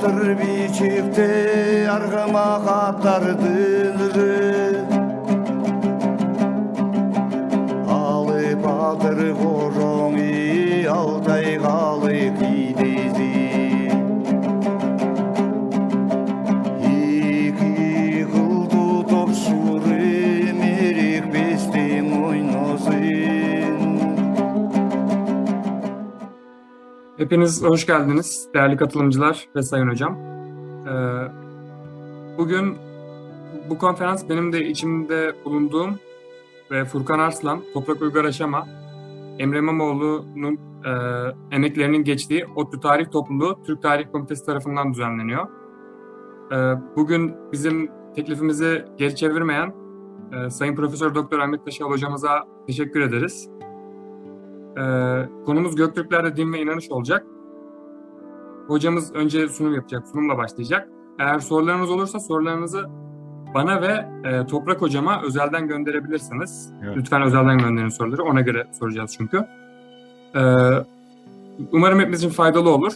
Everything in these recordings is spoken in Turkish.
batır bir çifte argıma kattardırır. Alı batır koroni altay kalı gidezi. İki kıldı topşur emerik bestim oynasın. Hepiniz hoş geldiniz değerli katılımcılar ve sayın hocam. Bugün bu konferans benim de içimde bulunduğum ve Furkan Arslan, Toprak Uygar Aşama, Emre İmamoğlu'nun emeklerinin geçtiği ODTÜ Tarih Topluluğu Türk Tarih Komitesi tarafından düzenleniyor. Bugün bizim teklifimizi geri çevirmeyen Sayın Profesör Doktor Ahmet Taşal hocamıza teşekkür ederiz. Konumuz Göktürklerde din ve inanış olacak. Hocamız önce sunum yapacak, sunumla başlayacak. Eğer sorularınız olursa sorularınızı bana ve Toprak hocama özelden gönderebilirsiniz. Evet. Lütfen özelden gönderin soruları, ona göre soracağız çünkü. Umarım hepimiz için faydalı olur.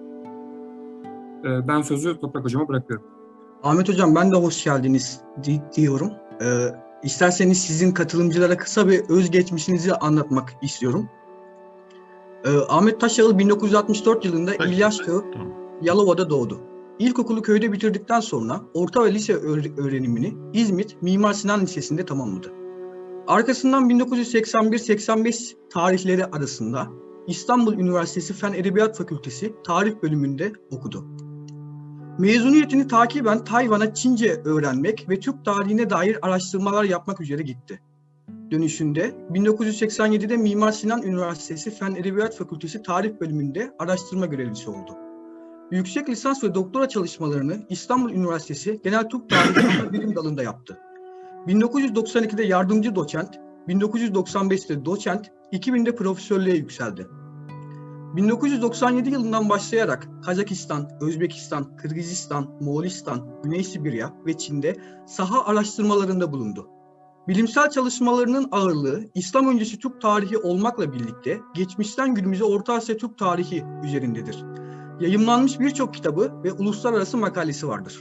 Ben sözü Toprak hocama bırakıyorum. Ahmet hocam, ben de hoş geldiniz diyorum. İsterseniz sizin katılımcılara kısa bir özgeçmişinizi anlatmak istiyorum. Ahmet Taşyağıl 1964 yılında İlyaşköy, Yalova'da doğdu. İlkokulu köyde bitirdikten sonra orta ve lise öğrenimini İzmit Mimar Sinan Lisesi'nde tamamladı. Arkasından 1981-85 tarihleri arasında İstanbul Üniversitesi Fen Edebiyat Fakültesi Tarih bölümünde okudu. Mezuniyetini takiben Tayvan'a Çince öğrenmek ve Türk tarihine dair araştırmalar yapmak üzere gitti. Dönüşünde 1987'de Mimar Sinan Üniversitesi Fen Edebiyat Fakültesi Tarih bölümünde araştırma görevlisi oldu. Yüksek lisans ve doktora çalışmalarını İstanbul Üniversitesi Genel Türk Tarihi Bilim Dalı'nda yaptı. 1992'de yardımcı doçent, 1995'te doçent, 2000'de profesörlüğe yükseldi. 1997 yılından başlayarak Kazakistan, Özbekistan, Kırgızistan, Moğolistan, Güney Sibirya ve Çin'de saha araştırmalarında bulundu. Bilimsel çalışmalarının ağırlığı İslam öncesi Türk tarihi olmakla birlikte geçmişten günümüze Orta Asya Türk tarihi üzerindedir. Yayımlanmış birçok kitabı ve uluslararası makalesi vardır.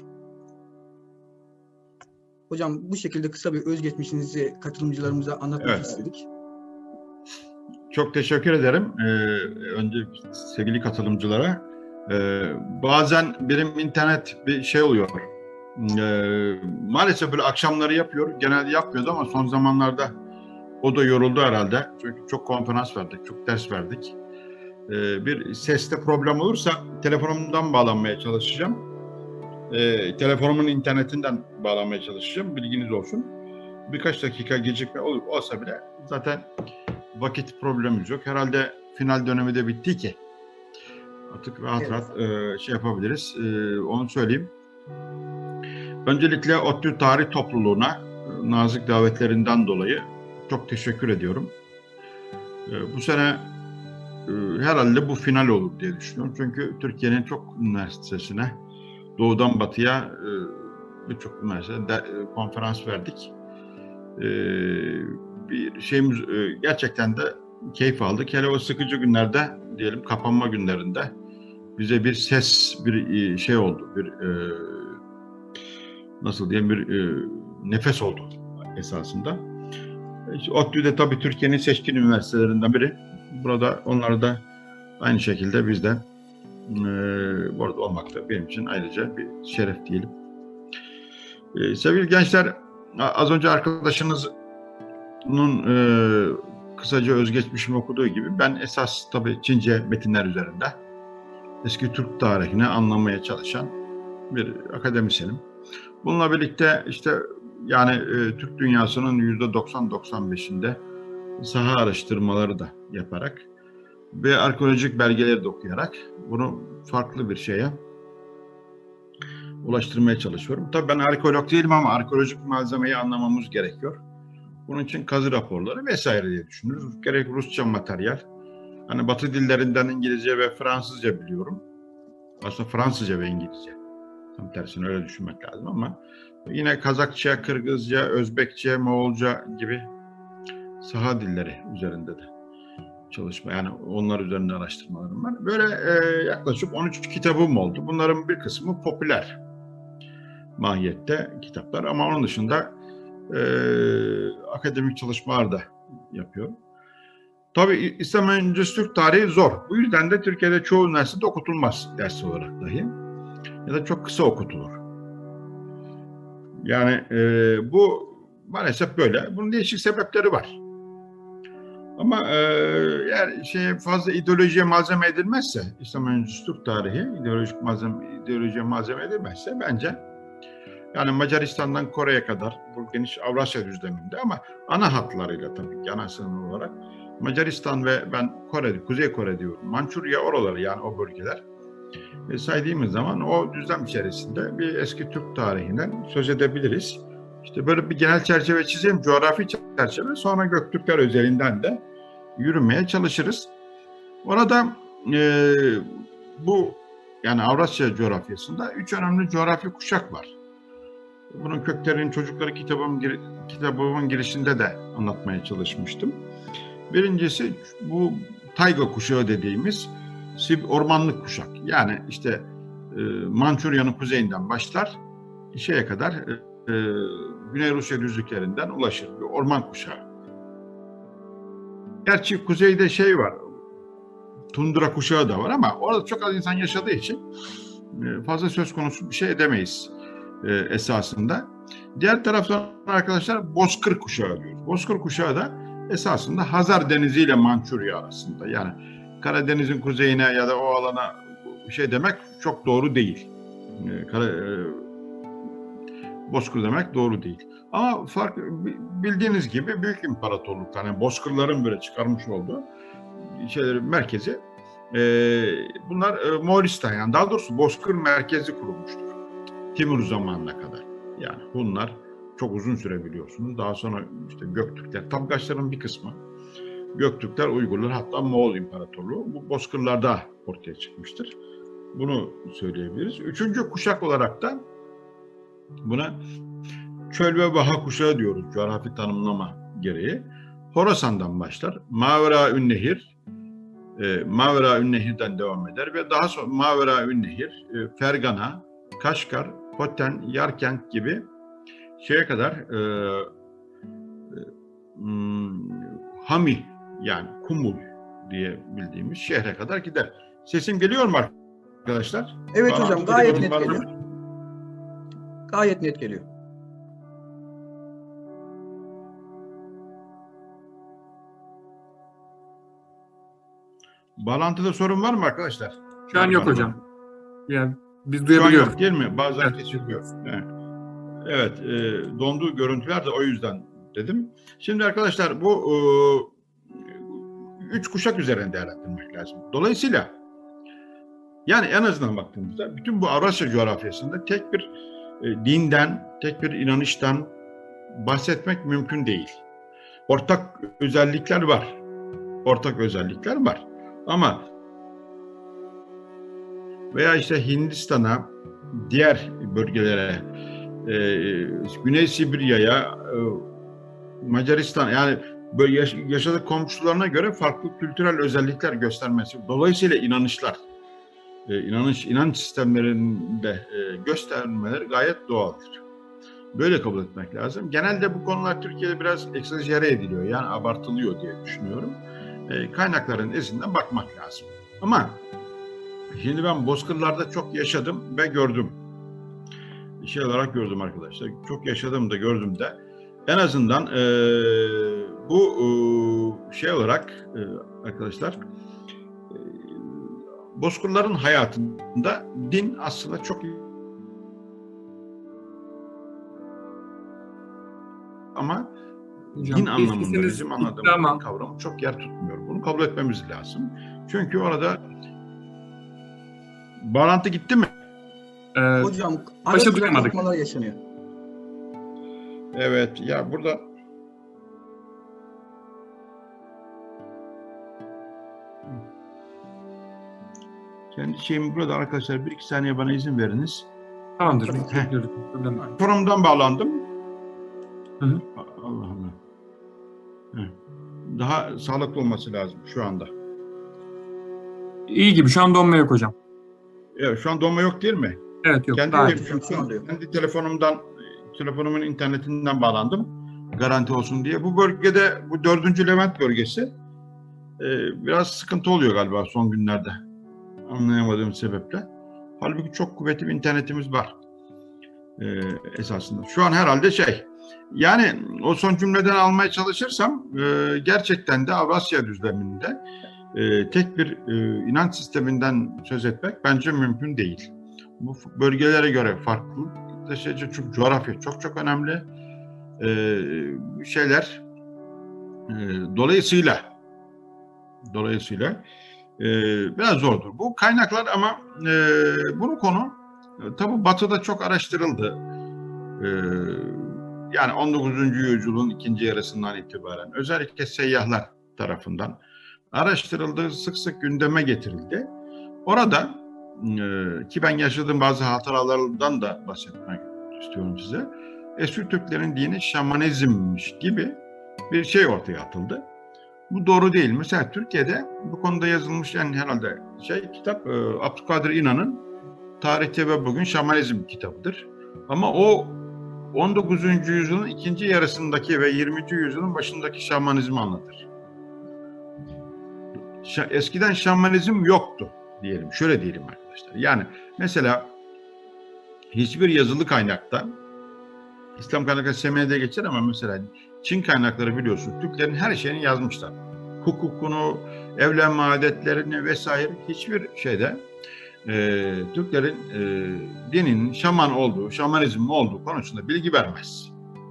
Hocam, bu şekilde kısa bir özgeçmişinizi katılımcılarımıza anlatmak istedik. Çok teşekkür ederim. Önce sevgili katılımcılara. Bazen benim internet bir şey oluyor. Maalesef böyle akşamları yapıyor. Genelde yapmıyordu ama son zamanlarda o da yoruldu herhalde. Çünkü çok konferans verdik, çok ders verdik. Bir seste problem olursa telefonumdan bağlanmaya çalışacağım. Telefonumun internetinden bağlanmaya çalışacağım. Bilginiz olsun. Birkaç dakika gecikme olsa bile zaten vakit problemimiz yok. Herhalde final dönemi de bitti ki artık rahat şey yapabiliriz. Onu söyleyeyim. Öncelikle ODTÜ Tarih Topluluğu'na nazik davetlerinden dolayı çok teşekkür ediyorum. Bu sene herhalde bu final olur diye düşünüyorum. Çünkü Türkiye'nin çok üniversitesine doğudan batıya birçok üniversitede konferans verdik. Bir şeyimiz gerçekten de keyif aldık. Hele o sıkıcı günlerde, diyelim kapanma günlerinde bize bir ses, bir şey oldu. Bir nasıl diyeyim, bir nefes oldu esasında. ODTÜ'de tabii Türkiye'nin seçkin üniversitelerinden biri. Burada onları da aynı şekilde bizden burada olmak da benim için ayrıca bir şeref diyelim. Sevgili gençler, az önce arkadaşınızın kısaca özgeçmişimi okuduğu gibi ben esas tabii Çince metinler üzerinde eski Türk tarihini anlamaya çalışan bir akademisyenim. Bununla birlikte işte yani Türk dünyasının %90-95'inde saha araştırmaları da yaparak ve arkeolojik belgeleri de okuyarak bunu farklı bir şeye ulaştırmaya çalışıyorum. Tabii ben arkeolog değilim ama arkeolojik malzemeyi anlamamız gerekiyor. Bunun için kazı raporları vesaire diye düşünürüz. Gerek Rusça materyal. Hani Batı dillerinden İngilizce ve Fransızca biliyorum. Aslında Fransızca ve İngilizce. Tam tersini öyle düşünmek lazım ama yine Kazakça, Kırgızca, Özbekçe, Moğolca gibi saha dilleri üzerinde de çalışma, yani onlar üzerinde araştırmalarım var. Böyle yaklaşık 13 kitabım oldu. Bunların bir kısmı popüler mahiyette kitaplar ama onun dışında akademik çalışmalar da yapıyorum. Tabii İslam öncesi Türk tarihi zor. Bu yüzden de Türkiye'de çoğu üniversitede okutulmaz ders olarak dahi. Ya da çok kısa okutulur. Yani bu maalesef böyle. Bunun değişik sebepleri var. Ama eğer fazla ideolojiye malzeme edilmezse, İslam öncesi Türk tarihi ideolojiye malzeme edilmezse bence yani Macaristan'dan Kore'ye kadar bu geniş Avrasya düzleminde ama ana hatlarıyla tabii ki ana sınır olarak Macaristan ve ben Kuzey Kore diyorum. Mançurya oraları yani o bölgeler saydığımız zaman o düzlem içerisinde bir eski Türk tarihinden söz edebiliriz. İşte böyle bir genel çerçeve çizeyim, coğrafi çerçeve, sonra Göktürkler özelinden de yürümeye çalışırız. Orada bu yani Avrasya coğrafyasında 3 önemli coğrafi kuşak var. Bunun köklerini çocukları kitabımın girişinde de anlatmaya çalışmıştım. Birincisi bu tayga kuşağı dediğimiz ormanlık kuşak. Yani işte Mançurya'nın kuzeyinden başlar şeye kadar Güney Rusya düzlüklerinden ulaşır. Bir orman kuşağı. Gerçi kuzeyde var, tundra kuşağı da var ama orada çok az insan yaşadığı için fazla söz konusu bir şey edemeyiz esasında. Diğer taraftan arkadaşlar Bozkır kuşağı diyoruz. Bozkır kuşağı da esasında Hazar Denizi ile Mançurya arasında. Yani Karadeniz'in kuzeyine ya da o alana demek çok doğru değil. Bozkır demek doğru değil. Ama bildiğiniz gibi büyük imparatorluklar, yani Bozkırların böyle çıkarmış olduğu merkezi bunlar Moğolistan, yani daha doğrusu Bozkır merkezi kurulmuştur. Timur zamanına kadar. Yani bunlar çok uzun süre biliyorsunuz. Daha sonra işte Göktürkler, Tabgaçların bir kısmı, Göktürkler, Uygurlar, hatta Moğol İmparatorluğu bu Bozkırlarda ortaya çıkmıştır. Bunu söyleyebiliriz. Üçüncü kuşak olarak da buna Çöl ve Vaha kuşağı diyoruz coğrafi tanımlama gereği. Horasan'dan başlar. Mavera-ün-Nehir, Mavera-ün-Nehir'den devam eder ve daha sonra Mavera-ün-Nehir, Fergana, Kaşgar, Hoten, Yarkent gibi kadar Hami, yani Kumul diye bildiğimiz şehre kadar gider. Sesim geliyor mu arkadaşlar? Evet Bana hocam, gayet net geliyor. Gayet net geliyor. Bağlantıda sorun var mı arkadaşlar? Şu an yok hocam. Yani biz Şu an duyabiliyoruz. yok değil mi? Bazen Evet. kesiliyor. Evet, donduğu görüntüler de o yüzden dedim. Şimdi arkadaşlar bu 3 kuşak üzerinde değerlendirmek lazım. Dolayısıyla yani en azından baktığımızda bütün bu Avrasya coğrafyasında tek bir dinden, tek bir inanıştan bahsetmek mümkün değil. Ortak özellikler var. Ama veya işte Hindistan'a, diğer bölgelere, Güney Sibirya'ya, Macaristan, yani böyle yaşadığı komşularına göre farklı kültürel özellikler göstermesi. Dolayısıyla inanç sistemlerinde göstermeleri gayet doğaldır. Böyle kabul etmek lazım. Genelde bu konular Türkiye'de biraz egzajere ediliyor, yani abartılıyor diye düşünüyorum. Kaynakların izinden bakmak lazım. Ama şimdi ben Bozkırlar'da çok yaşadım ve gördüm. Olarak gördüm arkadaşlar. Çok yaşadım da gördüm de. En azından bu olarak arkadaşlar Bozkırların hayatında din aslında çok ama Hocam, din anlamında sesiniz bizim anladığımız ama kavramı çok yer tutmuyor. Bunu kabul etmemiz lazım. Çünkü orada bağlantı gitti mi? Hocam Başa ara duyamadık. kopmalar yaşanıyor. Evet, ya burada kendi şeyim burada arkadaşlar, 1-2 saniye bana izin veriniz. tamamdır. Tabii. Biz bekliyoruz. Problem yok. Forumdan bağlandım. Hı hı. Allah Allah. daha sağlıklı olması lazım şu anda. İyi gibi. Şu an donma yok hocam. Evet, şu an donma yok değil mi? Evet, yok. Kendi, Daha iyi. kendi telefonumun internetinden bağlandım. Garanti olsun diye. Bu bölgede, bu 4. Levent bölgesi biraz sıkıntı oluyor galiba son günlerde. Anlayamadığım sebeple. Halbuki çok kuvvetli bir internetimiz var. Esasında. Şu an herhalde yani o son cümleden almaya çalışırsam gerçekten de Avrasya düzleminde tek bir inanç sisteminden söz etmek bence mümkün değil. Bu bölgelere göre farklı taşıyıcı, çünkü coğrafya çok çok önemli şeyler. Dolayısıyla biraz zordur. Bu kaynaklar ama bunu konu tabi Batı'da çok araştırıldı. Yani 19. yüzyılın ikinci yarısından itibaren özellikle seyyahlar tarafından araştırıldı, sık sık gündeme getirildi. Orada ki ben yaşadığım bazı hatıralardan da bahsetmek istiyorum size. Eski Türklerin dini şamanizmmiş gibi bir şey ortaya atıldı. Bu doğru değil. Mesela Türkiye'de bu konuda yazılmış en herhalde kitap Abdülkadir İnan'ın Tarihte ve Bugün Şamanizm kitabıdır. Ama o 19. yüzyılın ikinci yarısındaki ve 20. yüzyılın başındaki şamanizmi anlatır. Eskiden şamanizm yoktu diyelim. Şöyle diyelim arkadaşlar. Yani mesela hiçbir yazılı kaynakta, İslam kaynakları Semih'de geçer ama mesela Çin kaynakları biliyorsun Türklerin her şeyini yazmışlar. Hukukunu, evlenme adetlerini vesaire hiçbir şeyde Türklerin dininin şaman olduğu, şamanizm olduğu konusunda bilgi vermez.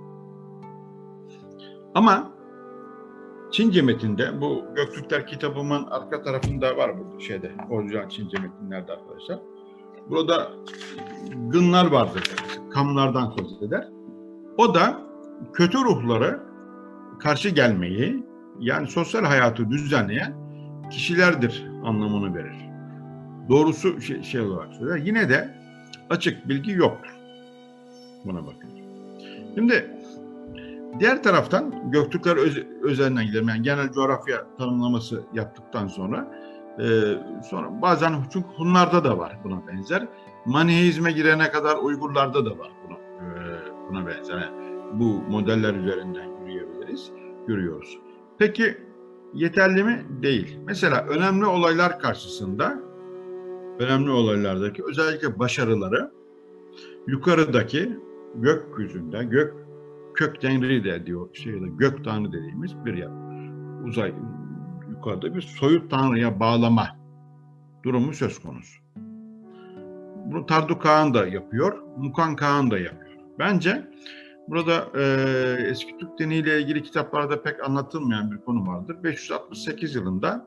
Ama Çince metinde, bu Göktürkler kitabımın arka tarafında var bu orijinal Çince metinlerde arkadaşlar. Burada gınlar vardır, kamlardan söz eder. O da kötü ruhlara karşı gelmeyi, yani sosyal hayatı düzenleyen kişilerdir anlamını verir. Doğrusu olarak söyler. Yine de açık bilgi yoktur. Buna bakın. Şimdi diğer taraftan Göktürkler özelinden gidelim. Yani genel coğrafya tanımlaması yaptıktan sonra bazen çünkü Hunlarda da var buna benzer. Maniheizme girene kadar Uygurlarda da var buna benzer. Yani bu modeller üzerinden yürüyoruz. Peki yeterli mi? Değil. Mesela önemli olaylar karşısında, önemli olaylardaki özellikle başarıları yukarıdaki gökyüzünde, kök tenri de diyor, gök tanrı dediğimiz bir yer. Yukarıda bir soyut tanrıya bağlama durumu söz konusu. Bunu Tardu Kağan da yapıyor, Mukan Kağan da yapıyor. Bence burada eski Türk diniyle ilgili kitaplarda pek anlatılmayan bir konu vardır. 568 yılında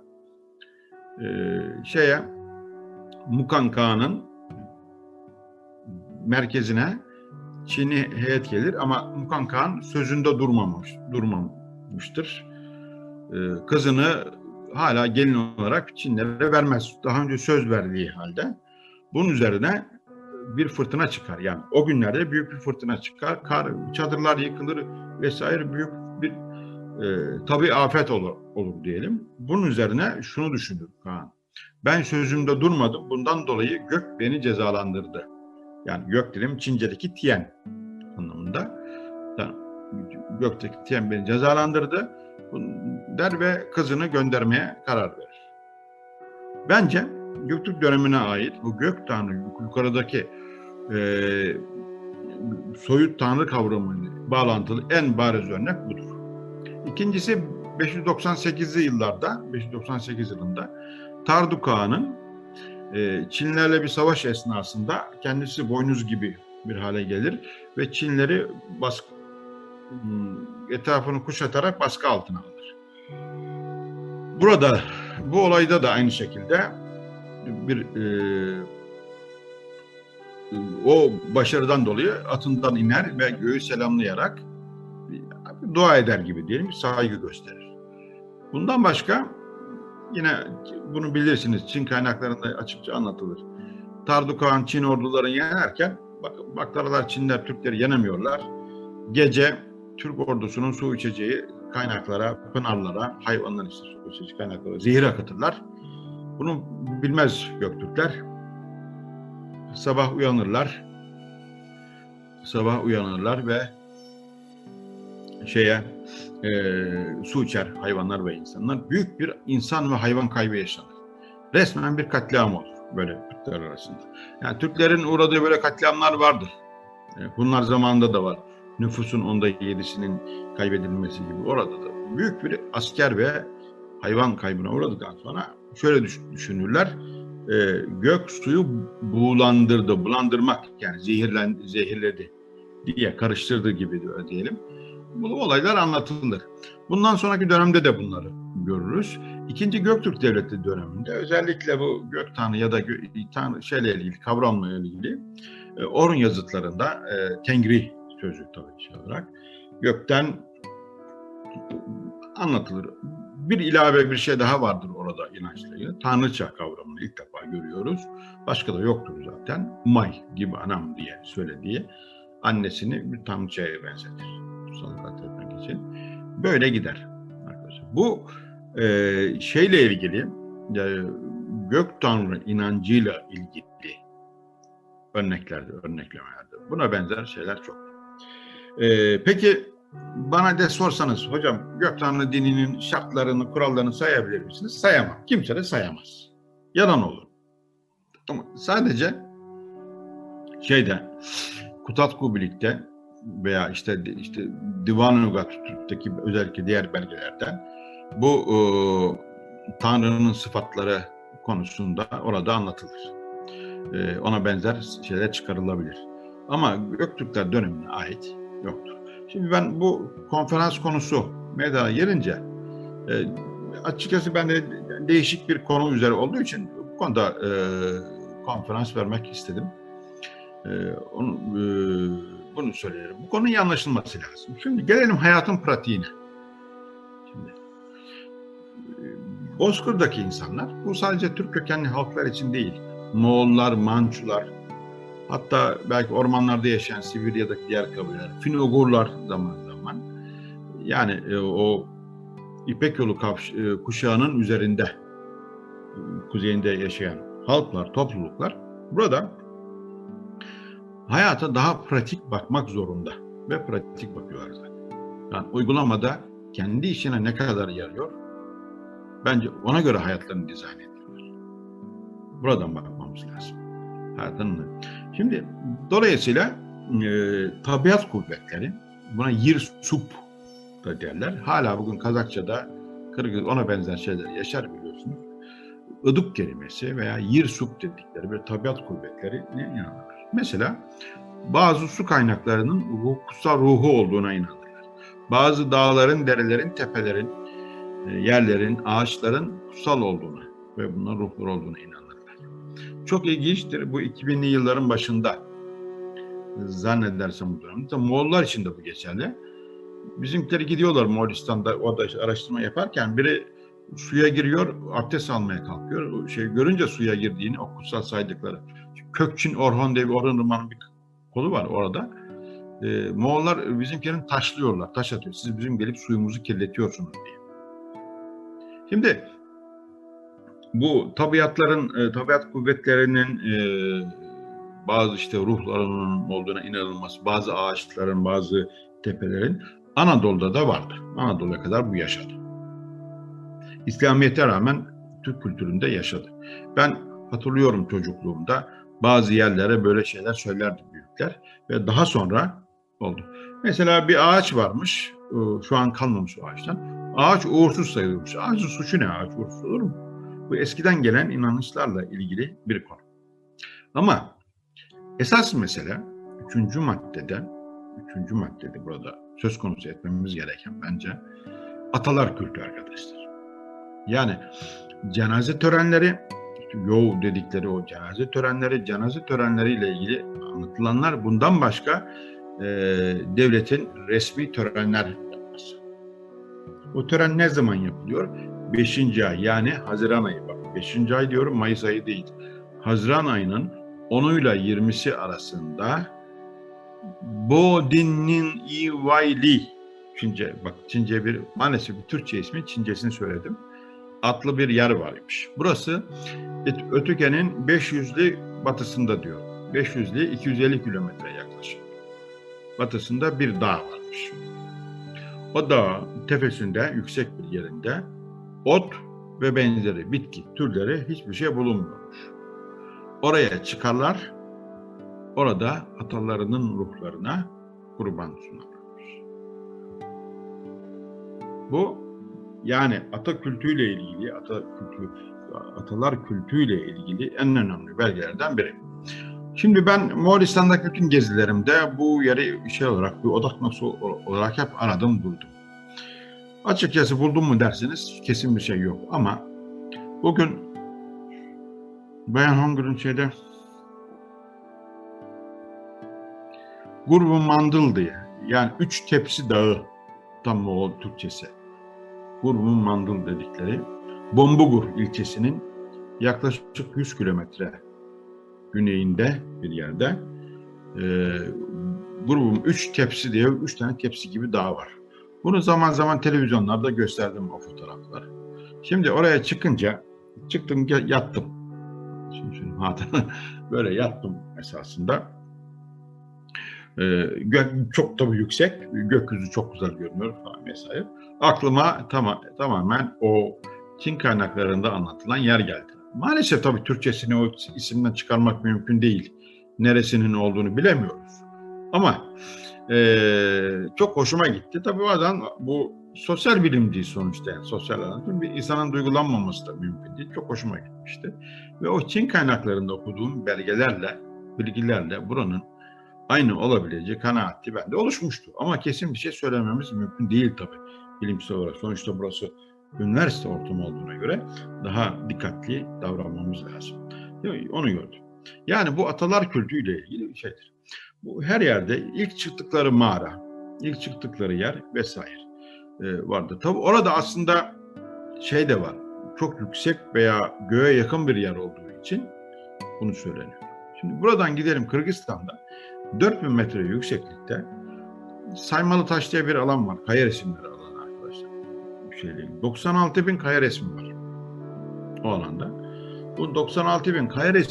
Mukan Kağan'ın merkezine Çinli heyet gelir ama Mukan Kağan sözünde durmamıştır. Kızını hala gelin olarak Çinlilere vermez. Daha önce söz verdiği halde. Bunun üzerine bir fırtına çıkar. Yani o günlerde büyük bir fırtına çıkar. Çadırlar yıkılır vesaire, büyük bir tabii afet olur diyelim. Bunun üzerine şunu düşünür Kağan. Ben sözümde durmadım. Bundan dolayı gök beni cezalandırdı. Yani gök dilim Çince'deki Tien anlamında. Yani gökteki Tien beni cezalandırdı der ve kızını göndermeye karar verir. Bence Göktürk dönemine ait bu gök tanrı yukarıdaki soyut tanrı kavramıyla bağlantılı en bariz örnek budur. İkincisi 598 yılında Tardu Kağan'ın Çinlerle bir savaş esnasında kendisi boynuz gibi bir hale gelir ve Çinleri etrafını kuşatarak baskı altına alır. Burada bu olayda da aynı şekilde bir o başarıdan dolayı atından iner ve göğü selamlayarak dua eder gibi diyelim, saygı gösterir. Bundan başka yine bunu bilirsiniz, Çin kaynaklarında açıkça anlatılır. Tardu Kağan Çin ordularını yenerken baklarlar Çinler Türkleri yenemiyorlar. Gece Türk ordusunun su içeceği kaynaklara, pınarlara, hayvanların işte su içici kaynaklara zehir akıtırlar. Bunu bilmez Göktürkler. Sabah uyanırlar ve su içer hayvanlar ve insanlar. Büyük bir insan ve hayvan kaybı yaşanır. Resmen bir katliam olur böyle Türkler arasında. Yani Türklerin uğradığı böyle katliamlar vardır. Bunlar zamanında da var. Nüfusun 7'sinin kaybedilmesi gibi. Orada da büyük bir asker ve hayvan kaybına uğradıktan sonra şöyle düşünürler. Gök suyu bulandırmak yani zehirledi diye karıştırdığı gibi diyelim. Bu olaylar anlatılır. Bundan sonraki dönemde de bunları görürüz. İkinci Göktürk Devleti döneminde özellikle bu gök tanrı ya da şeyle ilgili, kavramla ilgili Orhun yazıtlarında Tengri sözü tabii şey olarak gökten anlatılır. Bir ilave bir şey daha vardır orada inançla ilgili. Tanrıça kavramını ilk defa görüyoruz. Başka da yoktur zaten. Umay gibi anam diye söylediği annesini bir tanrıçaya benzetir. Kutsallık etmek için. Böyle gider arkadaşlar. Bu şeyle ilgili gök tanrı inancıyla ilgili örneklemelerde. Buna benzer şeyler çok. Peki bana de sorsanız hocam gök tanrı dininin şartlarını, kurallarını sayabilir misiniz? Sayamam. Kimse de sayamaz. Yalan olur. Ama sadece Kutatkubilik'te veya işte Divan-ı Türk'teki özellikle diğer belgelerden bu Tanrı'nın sıfatları konusunda orada anlatılır. Ona benzer şeyler çıkarılabilir. Ama Göktürkler dönemine ait yoktur. Şimdi ben bu konferans konusu meydana gelince açıkçası ben de değişik bir konu üzere olduğu için bu konuda konferans vermek istedim. Bunu söyleyelim. Bu konunun iyi anlaşılması lazım. Şimdi gelelim hayatın pratiğine. Şimdi Bozkır'daki insanlar, bu sadece Türk kökenli halklar için değil, Moğollar, Mançular, hatta belki ormanlarda yaşayan Sibirya'daki diğer kabileler, Fin-Ugurlar zaman zaman, yani o İpek Yolu kuşağının üzerinde, kuzeyinde yaşayan halklar, topluluklar burada hayata daha pratik bakmak zorunda ve pratik bakıyorlar zaten. Yani uygulamada kendi işine ne kadar yarıyor, bence ona göre hayatlarını dizayn ediyorlar. Buradan bakmamız lazım. Şimdi dolayısıyla tabiat kuvvetleri, buna Yir-Sup da derler. Hala bugün Kazakça'da, Kırgız ona benzer şeyler yaşar biliyorsunuz. Iduk kelimesi veya Yir-Sup dedikleri bir tabiat kuvvetlerine inanırlar. Mesela bazı su kaynaklarının kutsal ruhu olduğuna inanırlar. Bazı dağların, derelerin, tepelerin, yerlerin, ağaçların kutsal olduğuna ve bunların ruhları olduğuna inanırlar. Çok ilginçtir. Bu 2000'li yılların başında zannedersem bu dönemde Moğollar için de bu geçerli. Bizimkileri gidiyorlar Moğolistan'da orada araştırma yaparken biri suya giriyor, abdest almaya kalkıyor. Görünce suya girdiğini o kutsal saydıkları. Kökçin Orhon diye bir Orhon Irmağı'nın bir kolu var orada. Moğollar bizimkilerini taşlıyorlar, taş atıyor. Siz bizim gelip suyumuzu kirletiyorsunuz diye. Şimdi bu tabiat kuvvetlerinin bazı işte ruhlarının olduğuna inanılması, bazı ağaçların, bazı tepelerin Anadolu'da da vardı. Anadolu'ya kadar bu yaşadı. İslamiyet'e rağmen Türk kültüründe yaşadı. Ben hatırlıyorum çocukluğumda bazı yerlere böyle şeyler söylerdi büyükler ve daha sonra oldu. Mesela bir ağaç varmış, şu an kalmamış o ağaçtan. Ağaç uğursuz sayılıyormuş. Ağacın suçu ne? Ağaç uğursuz olur mu? Bu eskiden gelen inanışlarla ilgili bir konu. Ama esas mesele üçüncü maddede burada söz konusu etmemiz gereken bence atalar kültü arkadaşlar. Yani cenaze törenleri, yov dedikleri o cenaze törenleriyle ilgili anlatılanlar bundan başka devletin resmi törenler yapması. O tören ne zaman yapılıyor? 5. ay yani Haziran ayı. Bak 5. ay diyorum, Mayıs ayı değil. Haziran ayının 10'uyla 20'si arasında Bodin'in İvayli Çince, bak Çince maalesef bir Türkçe ismi, Çincesini söyledim. Adlı bir yer varmış. Burası Ötüken'in 500'lü batısında diyor. 500'lü 250 kilometre yaklaşık. Batısında bir dağ varmış. O dağ tepesinde, yüksek bir yerinde ot ve benzeri bitki türleri hiçbir şey bulunmuyormuş. Oraya çıkarlar, orada atalarının ruhlarına kurban sunarlarmış. Bu yani ata kültüyle ilgili, atalar kültüyle ilgili en önemli belgelerden biri. Şimdi ben Moğolistan'daki bütün gezilerimde bu yeri bir odak noktası olarak hep aradım buldum. Açıkçası buldum mu derseniz kesin bir şey yok ama bugün Bayan Hongur'un Gurbu Mandıl diye, yani 3 tepsi dağı tam Moğol Türkçesi. Gurbu Mandıl dedikleri Bombugur ilçesinin yaklaşık 100 kilometre güneyinde bir yerde Gurbum 3 tepsi diye 3 tane tepsi gibi dağ var. Bunu zaman zaman televizyonlarda gösterdim o fotoğrafları. Şimdi oraya çıktım yattım. Şimdi böyle yattım esasında. Çok tabii yüksek, gökyüzü çok güzel görünüyor falan vesaire. Aklıma tamamen o Çin kaynaklarında anlatılan yer geldi. Maalesef tabii Türkçesini o isimden çıkarmak mümkün değil. Neresinin olduğunu bilemiyoruz. Ama çok hoşuma gitti. Tabii bazen bu sosyal bilim değil sonuçta. Yani sosyal anlatım bir insanın duygulanmaması da mümkün değil. Çok hoşuma gitmişti. Ve o Çin kaynaklarında okuduğum bilgilerle buranın aynı olabileceği kanaati bende oluşmuştu. Ama kesin bir şey söylememiz mümkün değil tabii bilimsel olarak. Sonuçta burası üniversite ortamı olduğuna göre daha dikkatli davranmamız lazım. Onu gördüm. Yani bu atalar kültüyle ilgili bir şeydir. Bu her yerde ilk çıktıkları mağara, ilk çıktıkları yer vesaire vardı. Tabii orada aslında de var. Çok yüksek veya göğe yakın bir yer olduğu için bunu söyleniyor. Şimdi buradan gidelim Kırgızistan'da 4000 metre yükseklikte Saymalı Taş diye bir alan var. Kaya resimleri alanı arkadaşlar. 96.000 kaya resmi var o alanda. Bu 96.000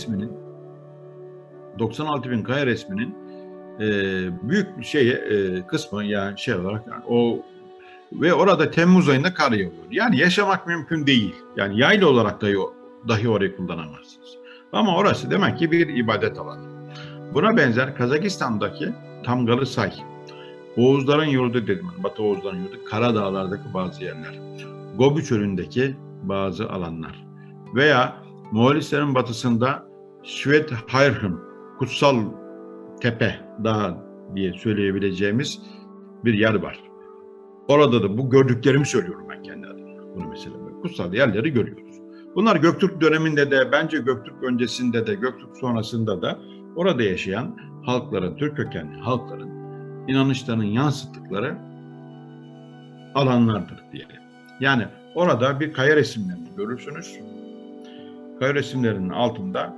kaya resminin büyük bir kısmı yani olarak o ve orada Temmuz ayında kar yağıyor. Yani yaşamak mümkün değil. Yani yayla olarak dahi orayı kullanamazsınız. Ama orası demek ki bir ibadet alanı. Buna benzer Kazakistan'daki Tamgalı Say, Oğuzların yurdu dedim. Batı Oğuzların yurdu, Karadağlar'daki bazı yerler, Gobi Çölü'ndeki bazı alanlar veya Moğolistan'ın batısında Şvet-Hayrhın, Kutsal Tepe Dağı diye söyleyebileceğimiz bir yer var. Orada da bu gördüklerimi söylüyorum ben kendi adıma. Bunu mesela böyle kutsal yerleri görüyoruz. Bunlar Göktürk döneminde de, bence Göktürk öncesinde de, Göktürk sonrasında da orada yaşayan halkların, Türk kökenli halkların inanışlarının yansıttıkları alanlardır diyelim. Yani orada bir kaya resimlerini görürsünüz. Kaya resimlerinin altında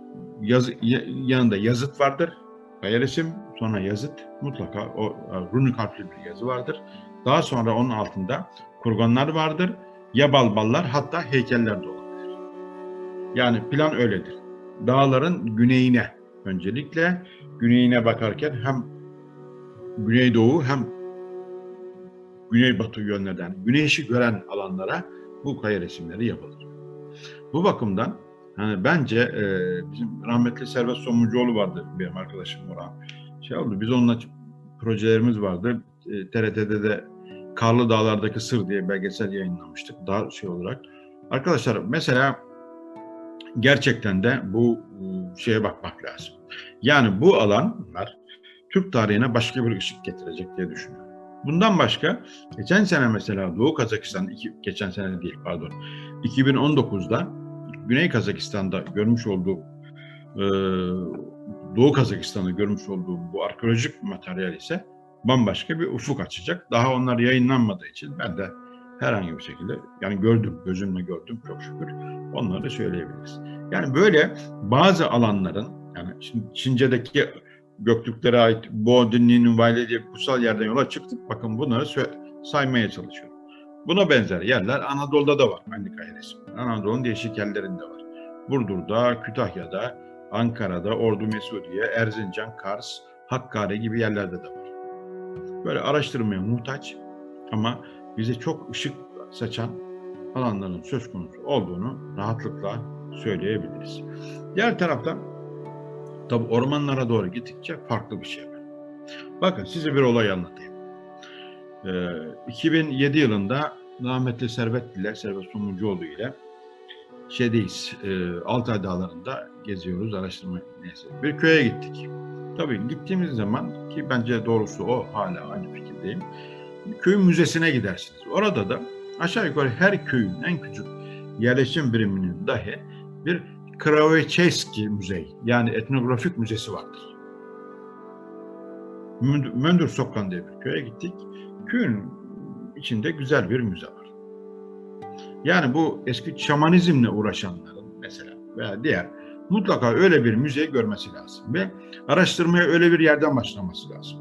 yanında yazıt vardır. Kaya resim, sonra yazıt, mutlaka o runik harfli bir yazı vardır. Daha sonra onun altında kurganlar vardır. Ya balballar, hatta heykeller de olabilir. Yani plan öyledir. Dağların güneyine, öncelikle güneyine bakarken hem güneydoğu hem güneybatı yönlerden güneşi gören alanlara bu kaya resimleri yapılır. Bu bakımdan hani bence bizim rahmetli Servet Somuncuoğlu vardı, benim arkadaşım Orhan. Oldu, biz onunla projelerimiz vardı. TRT'de de Karlı Dağlardaki Sır diye belgesel yayınlamıştık. Daha olarak. Arkadaşlar mesela gerçekten de bu şeye bakmak lazım. Yani bu alanlar Türk tarihine başka bir ışık getirecek diye düşünüyorum. Bundan başka geçen sene mesela Doğu Kazakistan, geçen sene değil pardon, 2019'da Güney Kazakistan'da görmüş olduğum Doğu Kazakistan'da görmüş olduğum bu arkeolojik materyal ise bambaşka bir ufuk açacak. Daha onlar yayınlanmadığı için ben de herhangi bir şekilde yani gördüm, gözümle gördüm çok şükür. Onları da söyleyebiliriz. Yani böyle bazı alanların, yani Çince'deki Göktürklere ait Bodinli'nin Vali diye kutsal yerden yola çıktık. Bakın bunları saymaya çalışıyorum. Buna benzer yerler Anadolu'da da var. Mendikaya resimleri. Anadolu'nun değişik yerlerinde var. Burdur'da, Kütahya'da, Ankara'da, Ordu Mesudiye, Erzincan, Kars, Hakkari gibi yerlerde de var. Böyle araştırmaya muhtaç ama bize çok ışık saçan alanların söz konusu olduğunu rahatlıkla söyleyebiliriz. Diğer taraftan tabi ormanlara doğru gittikçe farklı bir şey var. Bakın size bir olay anlatayım. 2007 yılında rahmetli Servet Somuncuoğlu ile Altay Dağları'nda geziyoruz, araştırma neyse. Bir köye gittik. Tabii gittiğimiz zaman ki bence doğrusu o, hala aynı fikirdeyim. Köyün müzesine gidersiniz. Orada da aşağı yukarı her köyün en küçük yerleşim biriminin dahi bir Kraveçeski müzeyi yani etnografik müzesi vardır. Möndür Sokkan diye bir köye gittik. Köyün içinde güzel bir müze var. Yani bu eski şamanizmle uğraşanların mesela veya diğer mutlaka öyle bir müzeyi görmesi lazım ve araştırmaya öyle bir yerden başlaması lazım.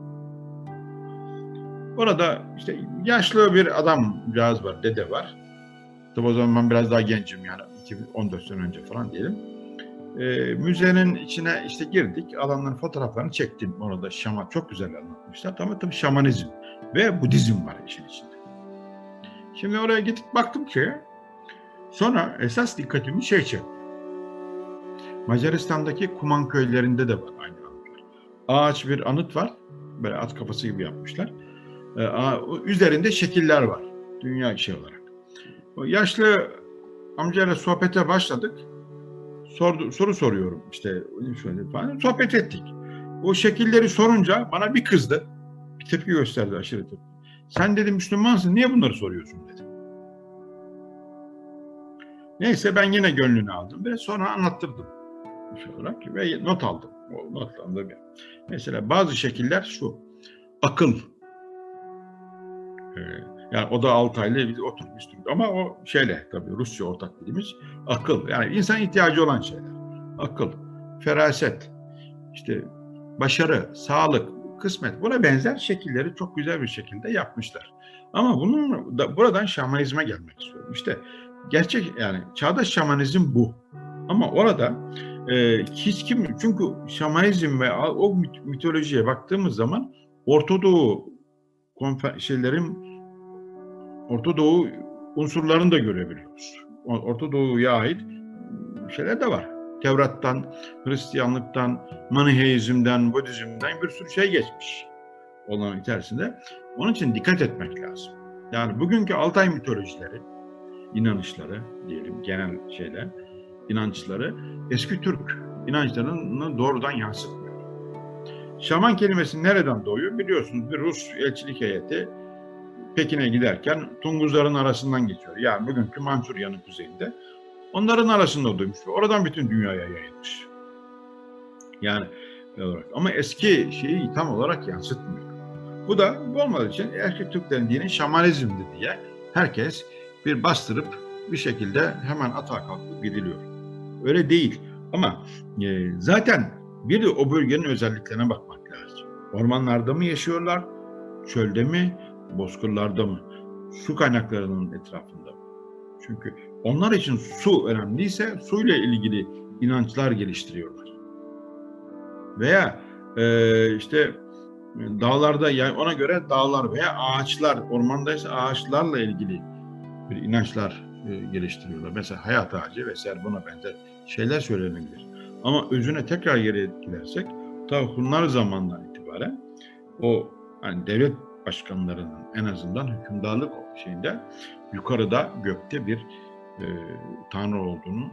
Orada işte yaşlı bir adamcağız var, dede var. Tabii o zaman ben biraz daha gencim yani 2014 sene önce falan diyelim. Müzenin içine işte girdik, adamların fotoğraflarını çektim. Orada şaman çok güzel anlatmışlar. Ama tabii şamanizm ve Budizm var işin içinde. Şimdi oraya gittik baktım ki sonra esas dikkatimi çekti. Macaristan'daki Kuman köylerinde de var aynı anıtlar. Ağaç bir anıt var. Böyle at kafası gibi yapmışlar. Üzerinde şekiller var. Dünya şey olarak. O yaşlı amcayla sohbete başladık. Soru soruyorum işte şöyle falan. Sohbet ettik. O şekilleri sorunca bana bir kızdı. Bir tepki gösterdi, aşırı tepki. Sen dedi Müslümansın, niye bunları soruyorsun dedi. Neyse ben yine gönlünü aldım ve sonra anlattırdım. Olarak ve not aldım. O notlarımda bir. Mesela bazı şekiller şu. Akıl. Yani o da Altaylı biz oturmuştuk ama o şeyle tabii Rusça ortak dilimiz akıl. Yani insan ihtiyacı olan şeyler. Akıl, feraset, işte başarı, sağlık, kısmet buna benzer şekilleri çok güzel bir şekilde yapmışlar. Ama bunun da buradan şamanizme gelmek istiyorum. İşte gerçek yani çağdaş şamanizm bu. Ama orada hiç kim çünkü şamanizm ve o mitolojiye baktığımız zaman Orta Doğu unsurlarını da görebiliyoruz. Orta Doğu'ya ait şeyler de var. Tevrat'tan, Hristiyanlıktan, Maniheizm'den, Budizm'den bir sürü şey geçmiş onların içerisinde. Onun için dikkat etmek lazım. Yani bugünkü Altay mitolojileri, inanışları diyelim genel şeyler, inançları eski Türk inançlarını doğrudan yansıtmıyor. Şaman kelimesi nereden doğuyor? Biliyorsunuz bir Rus elçilik heyeti Pekin'e giderken Tunguzların arasından geçiyor. Yani bugünkü Mançurya'nın kuzeyinde. Onların arasında duymuş ve oradan bütün dünyaya yayılmış. Yani ama eski şeyi tam olarak yansıtmıyor. Bu da olmadığı için eski Türklerin dini şamanizmdi diye herkes bir bastırıp bir şekilde hemen atağa kalkıp gidiliyor. Öyle değil. Ama zaten bir de o bölgenin özelliklerine bakmak lazım. Ormanlarda mı yaşıyorlar? Çölde mi? Bozkırlarda mı? Su kaynaklarının etrafında mı? Çünkü onlar için su önemliyse suyla ilgili inançlar geliştiriyorlar. Veya işte dağlarda yani ona göre dağlar veya ağaçlar, ormandaysa ağaçlarla ilgili bir inançlar geliştiriyorlar. Mesela hayat ağacı vesaire buna benzer şeyler söylenebilir. Ama özüne tekrar geri gidersek tabi Hunlar zamanından itibaren o yani devlet başkanlarının en azından hükümdarlık şeyinde yukarıda gökte bir tanrı olduğunu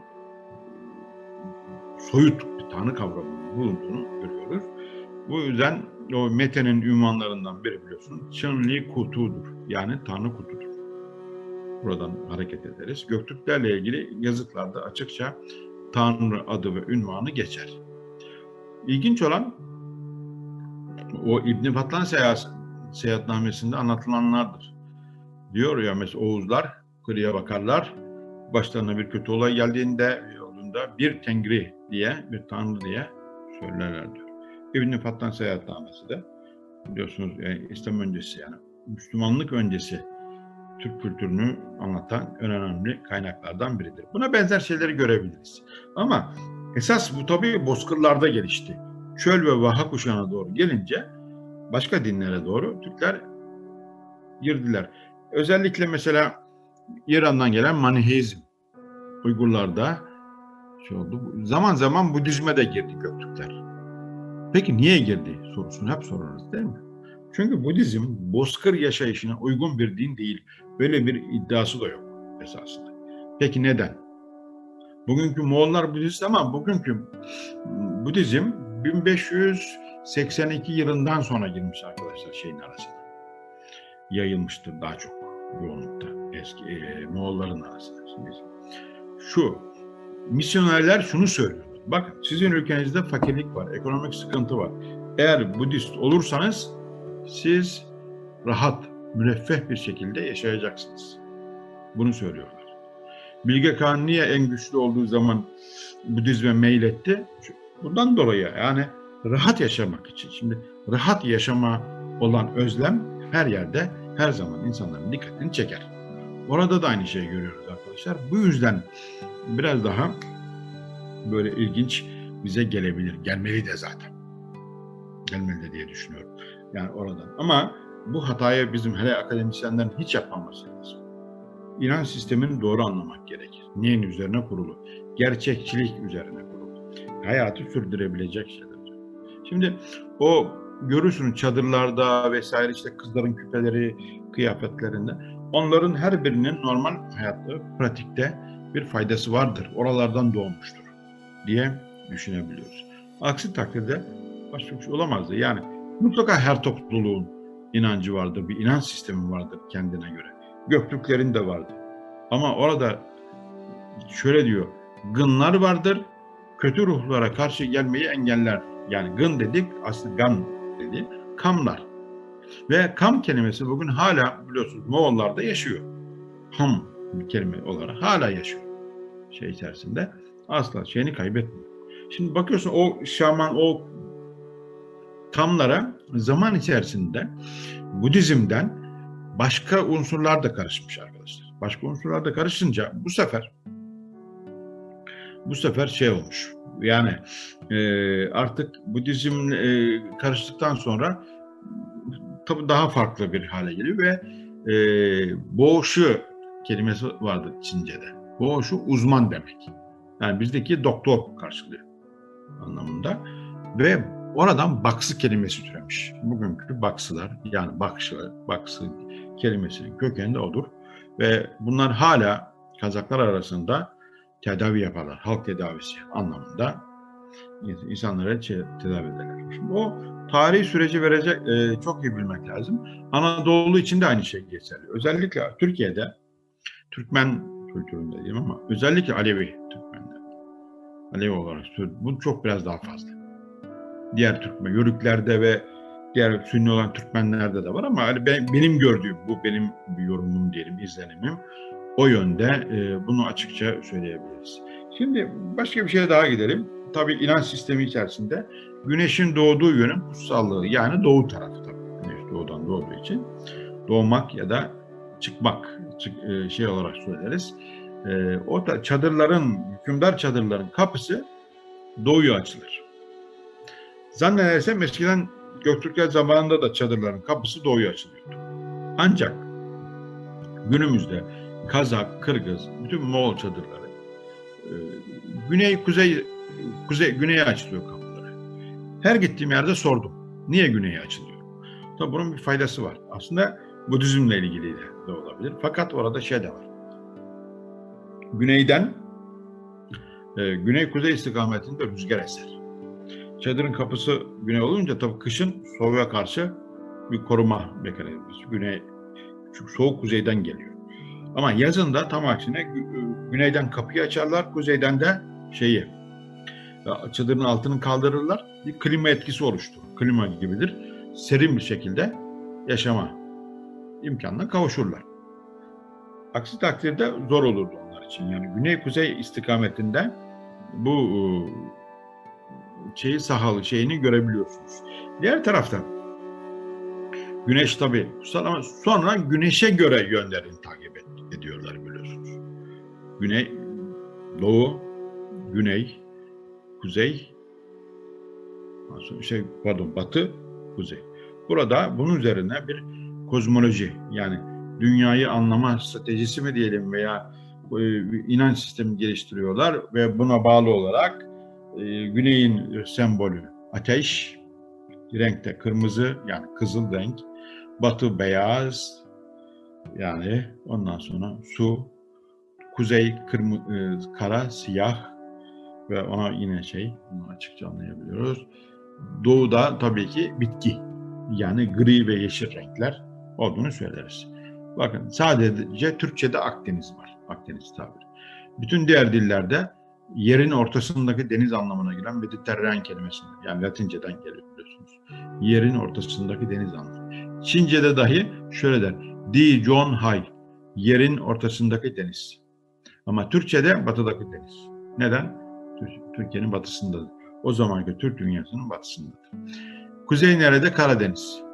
soyut bir tanrı kavramının bulunduğunu görüyoruz. Bu yüzden o Mete'nin ünvanlarından biri biliyorsunuz Çınli Kutu'dur. Yani tanrı kutudur. Buradan hareket ederiz. Göktürklerle ilgili yazıtlarda açıkça tanrı adı ve ünvanı geçer. İlginç olan o İbn Batlan seyahatnamesinde anlatılanlardır. Diyor ya mesela Oğuzlar kıyıya bakarlar. Başlarına bir kötü olay geldiğinde yolunda bir tengri diye, bir tanrı diye söylerler diyor. İbn-i Fattan Seyahatnamesi de biliyorsunuz İslam öncesi, yani Müslümanlık öncesi Türk kültürünü anlatan en önemli kaynaklardan biridir. Buna benzer şeyleri görebiliriz. Ama esas bu tabii bozkırlarda gelişti. Çöl ve Vaha kuşağına doğru gelince başka dinlere doğru Türkler girdiler. Özellikle mesela İran'dan gelen Maniheizm Uygurlarda şey oldu. Zaman zaman Budizme de girdi Göktürkler. Peki niye girdi sorusunu hep sorarız, değil mi? Çünkü Budizm bozkır yaşayışına uygun bir din değil. Böyle bir iddiası da yok esasında. Peki neden? Bugünkü Moğollar Budist ama bugünkü Budizm 1582 yılından sonra girmiş arkadaşlar şeyin arasına. Yayılmıştır daha çok yoğunlukta eski Moğolların arasında. Şimdi şu misyonerler şunu söylüyor. Bakın sizin ülkenizde fakirlik var, ekonomik sıkıntı var. Eğer Budist olursanız siz rahat, müreffeh bir şekilde yaşayacaksınız. Bunu söylüyorlar. Bilge Kağan niye en güçlü olduğu zaman Budizme meyletti? Bundan dolayı, yani rahat yaşamak için. Şimdi rahat yaşama olan özlem her yerde, her zaman insanların dikkatini çeker. Orada da aynı şeyi görüyoruz arkadaşlar. Bu yüzden biraz daha böyle ilginç bize gelebilir. Gelmeli de zaten. Gelmeli de diye düşünüyorum. Yani oradan. Ama bu hatayı bizim hele akademisyenlerin hiç yapmaması lazım. İnanç sistemini doğru anlamak gerekir. Neyin üzerine kurulu? Gerçekçilik üzerine kurulu. Hayatı sürdürebilecek şeyler. Şimdi o görürsünüz çadırlarda vesaire işte kızların küpeleri, kıyafetlerinde. Onların her birinin normal hayatta, pratikte bir faydası vardır. Oralardan doğmuştur diye düşünebiliyoruz. Aksi takdirde başka bir şey olamazdı. Yani mutlaka her topluluğun inancı vardır, bir inanç sistemi vardır kendine göre. Göktürklerin de vardı. Ama orada şöyle diyor, gınlar vardır, kötü ruhlara karşı gelmeyi engeller. Yani gın dedik, aslında gan dedi, kamlar. Ve kam kelimesi bugün hala biliyorsunuz Moğollarda yaşıyor. Ham bir kelime olarak hala yaşıyor. Şey içerisinde asla şeyini kaybetmiyor. Şimdi bakıyorsun o şaman, o kamlara zaman içerisinde Budizm'den başka unsurlar da karışmış arkadaşlar. Başka unsurlar da karışınca bu sefer şey olmuş. Yani artık Budizm karıştıktan sonra tabii daha farklı bir hale geliyor ve Boğuşu kelimesi vardı Çince'de. Boğuşu uzman demek. Yani bizdeki doktor karşılıyor anlamında. Ve oradan baksı kelimesi türemiş. Bugünkü baksılar, yani baksı kelimesinin kökeninde odur. Ve bunlar hala Kazaklar arasında tedavi yaparlar. Halk tedavisi anlamında insanlara tedavi ederler. Şimdi o tarihi süreci çok iyi bilmek lazım. Anadolu için de aynı şey geçerli. Özellikle Türkiye'de, Türkmen kültüründe diyeyim ama özellikle Alevi Türkmenler. Alevi olarak bu çok biraz daha fazla. Diğer Türkmen, Yörüklerde ve diğer Sünni olan Türkmenlerde de var ama benim gördüğüm, bu benim bir yorumum diyelim, izlenimim. O yönde bunu açıkça söyleyebiliriz. Şimdi başka bir şeye daha gidelim. Tabii inanç sistemi içerisinde güneşin doğduğu yönün kutsallığı, yani doğu tarafı tabii. Güneş doğudan doğduğu için doğmak ya da çıkmak şey olarak söyleriz. O da çadırların, hükümdar çadırların kapısı doğuya açılır. Zannedersem eskiden Göktürkler zamanında da çadırların kapısı doğuya açılıyordu. Ancak günümüzde Kazak, Kırgız, bütün Moğol çadırları güneye açılıyor kapıları. Her gittiğim yerde sordum. Niye güneye açılıyor? Tabii bunun bir faydası var. Aslında Budizmle ilgili de olabilir. Fakat orada şey de var. Güneyden güney-kuzey istikametinde rüzgar eser. Çadırın kapısı güney olunca tabii kışın soğuğa karşı bir koruma mekanizması. Çünkü soğuk kuzeyden geliyor. Ama yazın da tam aksine güneyden kapıyı açarlar, kuzeyden de çadırın altını kaldırırlar. Bir klima etkisi oluşturur. Klima gibidir. Serin bir şekilde yaşama imkanına kavuşurlar. Aksi takdirde zor olurdu onlar için. Yani güney-kuzey istikametinde bu sahalı şeyini görebiliyorsunuz. Diğer taraftan güneş tabii kutsal ama sonra güneşe göre yönlerini takip ediyorlar biliyorsunuz. Güney, doğu, güney, kuzey, batı, kuzey. Burada bunun üzerine bir kozmoloji, yani dünyayı anlama stratejisi mi diyelim veya inanç sistemi geliştiriyorlar ve buna bağlı olarak güneyin sembolü ateş, renkte kırmızı yani kızıl renk, batı beyaz yani ondan sonra su, kuzey kara, siyah ve ona yine bunu açıkça anlayabiliyoruz. Doğuda tabii ki bitki yani gri ve yeşil renkler olduğunu söyleriz. Bakın sadece Türkçe'de Akdeniz var. Akdeniz tabiri. Bütün diğer dillerde yerin ortasındaki deniz anlamına gelen Mediterranean kelimesinden yani Latinceden geliyor biliyorsunuz. Yerin ortasındaki deniz anlamı. Çince'de dahi şöyle der. Di Zhong Hai. Yerin ortasındaki deniz. Ama Türkçe'de batıdaki deniz. Neden? Türkiye'nin batısındadır. O zamanki Türk dünyasının batısındadır. Kuzey nerede? Karadeniz.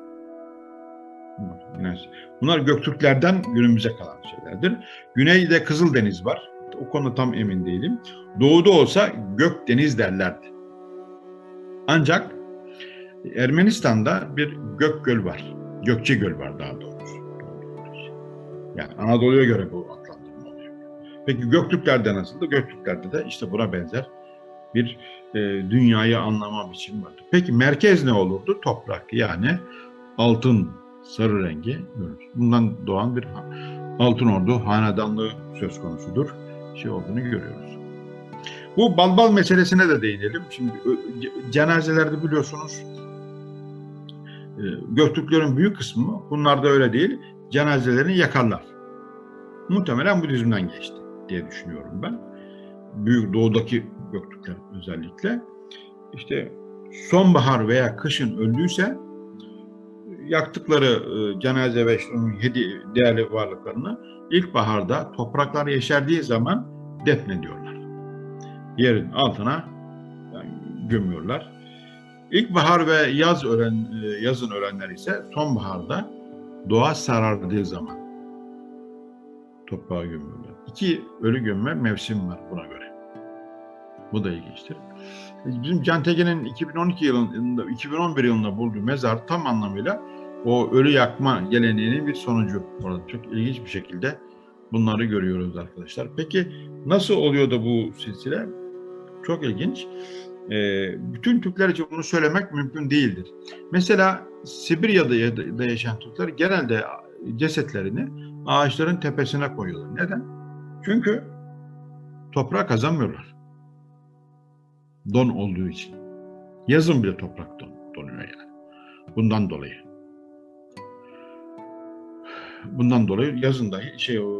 Bunlar Göktürklerden günümüze kalan şeylerdir. Güneyde Kızıldeniz var. O konuda tam emin değilim. Doğuda olsa Gökdeniz derlerdi. Ancak Ermenistan'da bir Gökgöl var. Gökçegöl var daha doğrusu. Yani Anadolu'ya göre bu adlandırma oluyor. Peki Göktürklerde nasıldı? Göktürklerde de işte buna benzer bir dünyayı anlama biçimi vardı. Peki merkez ne olurdu? Toprak yani altın sarı rengi görürüz. Bundan doğan bir Altınordu hanedanlığı söz konusudur. Olduğunu görüyoruz. Bu balbal meselesine de değinelim. Şimdi cenazelerde biliyorsunuz Göktürklerin büyük kısmı bunlar da öyle değil. Cenazelerini yakarlar. Muhtemelen Budizm'den geçti diye düşünüyorum ben. Büyük doğudaki Göktürkler özellikle. İşte sonbahar veya kışın öldüyse yaktıkları cenaze ve değerli varlıklarını ilkbaharda topraklar yeşerdiği zaman defnediyorlar. Yerin altına gömüyorlar. İlkbahar ve yazın ölenler ise sonbaharda doğa sarardığı zaman toprağa gömüyorlar. 2 ölü gömme mevsim var buna göre. Bu da ilginçtir. Bizim Can Tekin'in 2011 yılında bulduğu mezar tam anlamıyla o ölü yakma geleneğinin bir sonucu. Orada çok ilginç bir şekilde bunları görüyoruz arkadaşlar. Peki nasıl oluyor da bu silsile? Çok ilginç. Bütün Türkler için bunu söylemek mümkün değildir. Mesela Sibirya'da yaşayan Türkler genelde cesetlerini ağaçların tepesine koyuyorlar. Neden? Çünkü toprağa kazanmıyorlar. Don olduğu için. Yazın bile toprak donuyor yani. Bundan dolayı yazın dahi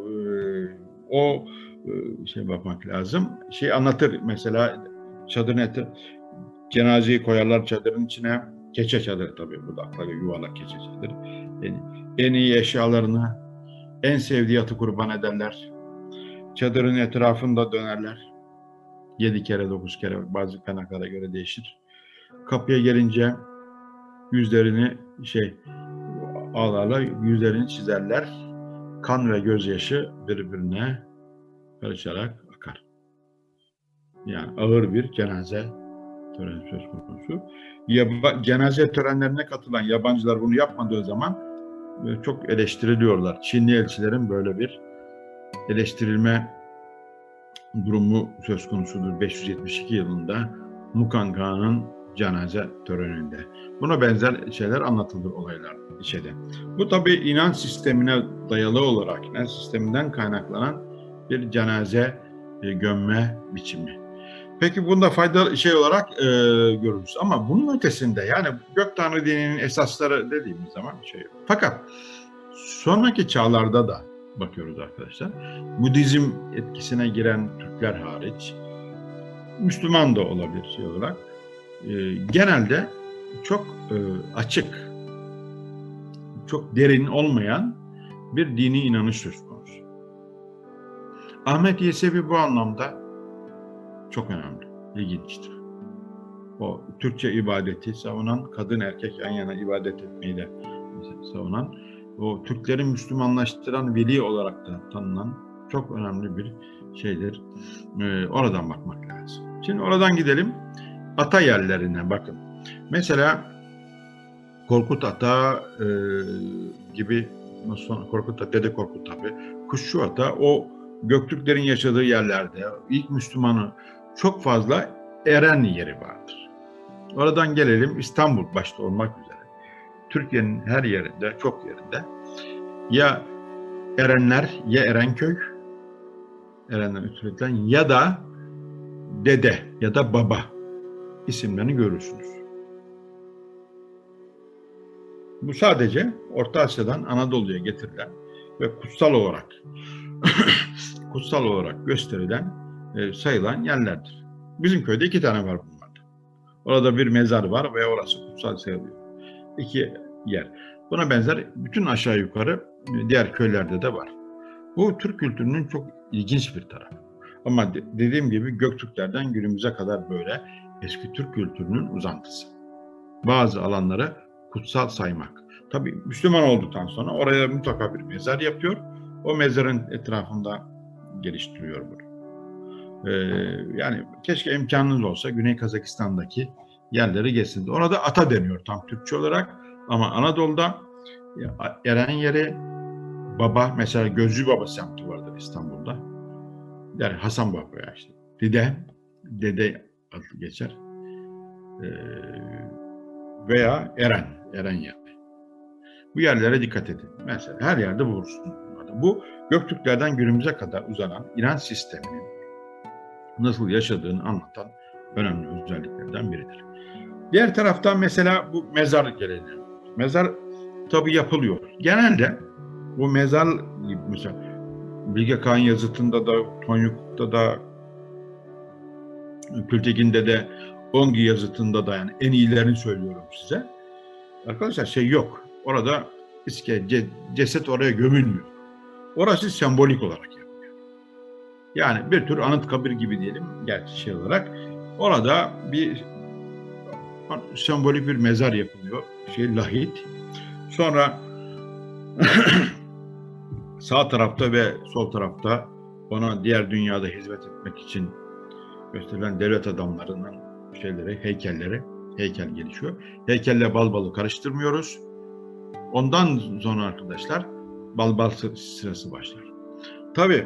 bakmak lazım. Anlatır mesela çadırın cenazeyi koyarlar çadırın içine. Keçe çadırı tabii bu da akla yuvarlak keçe çadırı. En iyi eşyalarını, en sevdiği atı kurban ederler. Çadırın etrafında dönerler. 7 kere 9 kere bazı kaynaklara göre değişir. Kapıya gelince yüzlerini ağlarlar, yüzlerini çizerler. Kan ve gözyaşı birbirine karışarak akar. Yani ağır bir cenaze töreni söz konusu. Cenaze törenlerine katılan yabancılar bunu yapmadığı zaman çok eleştiriliyorlar. Çinli elçilerin böyle bir eleştirilme durumu söz konusudur. 572 yılında Mukan Kağan'ın cenaze töreninde. Buna benzer şeyler anlatılır olaylar içeride. Bu tabii inanç sistemine dayalı olarak, inanç sisteminden kaynaklanan bir cenaze gömme biçimi. Peki bunda faydalı olarak görürüz. Ama bunun ötesinde yani Gök Tanrı dininin esasları dediğimiz zaman Fakat sonraki çağlarda da bakıyoruz arkadaşlar. Budizm etkisine giren Türkler hariç, Müslüman da olabilir olarak genelde çok açık, çok derin olmayan bir dini inanış söz konusu. Ahmet Yesevi bu anlamda çok önemli, ilginçtir. o Türkçe ibadeti savunan, kadın erkek yan yana ibadet etmeyi de savunan, o Türkleri Müslümanlaştıran veli olarak da tanınan çok önemli bir şeydir. Oradan bakmak lazım. Şimdi oradan gidelim ata yerlerine bakın. Mesela Korkut Ata gibi, Korkut Ata, Dede Korkut tabi, Kuşçu Ata, o Göktürklerin yaşadığı yerlerde ilk Müslümanı çok fazla eren yeri vardır. Oradan gelelim İstanbul başta olmak üzere. Türkiye'nin her yerinde, çok yerinde ya erenler, ya Erenköy, Eren'den üretilen, ya da dede ya da baba isimlerini görürsünüz. Bu sadece Orta Asya'dan Anadolu'ya getirilen ve kutsal olarak gösterilen, sayılan yerlerdir. Bizim köyde 2 tane var bunlardan. Orada bir mezar var ve orası kutsal sayılıyor. 2 yer. Buna benzer bütün aşağı yukarı diğer köylerde de var. Bu Türk kültürünün çok ilginç bir tarafı. Ama dediğim gibi Göktürklerden günümüze kadar böyle eski Türk kültürünün uzantısı. Bazı alanları kutsal saymak. Tabii Müslüman olduktan sonra oraya mutlaka bir mezar yapıyor. O mezarın etrafında geliştiriyor bunu. Yani keşke imkanınız olsa Güney Kazakistan'daki yerleri gezsin. Orada ata deniyor tam Türkçe olarak. Ama Anadolu'da eren yeri, baba, mesela Gözcü Baba semti vardır İstanbul'da. Yani Hasan Baba ya işte. Dede adı geçer. Veya eren yeri. Bu yerlere dikkat edin. Mesela her yerde bulursunuz. Bu Göktürklerden günümüze kadar uzanan inanç sisteminin nasıl yaşadığını anlatan önemli özelliklerden biridir. Diğer taraftan mesela bu mezar geleneği. Mezar tabii yapılıyor. Genelde bu mezar mesela Bilge Kağan yazıtında da, Tonyuk'ta da, Kültekin'de de, Ongi yazıtında da, yani en iyilerini söylüyorum size. Arkadaşlar şey yok. Orada ceset oraya gömülmüyor. Orası sembolik olarak yapılıyor. Yani bir tür Anıtkabir gibi diyelim gerçi şey olarak. Orada bir sembolik bir mezar yapılıyor. Lahit. Sonra sağ tarafta ve sol tarafta ona diğer dünyada hizmet etmek için gösterilen devlet adamlarının heykel gelişiyor. Heykelle balbalı karıştırmıyoruz. Ondan sonra arkadaşlar balbal sırası başlar. Tabii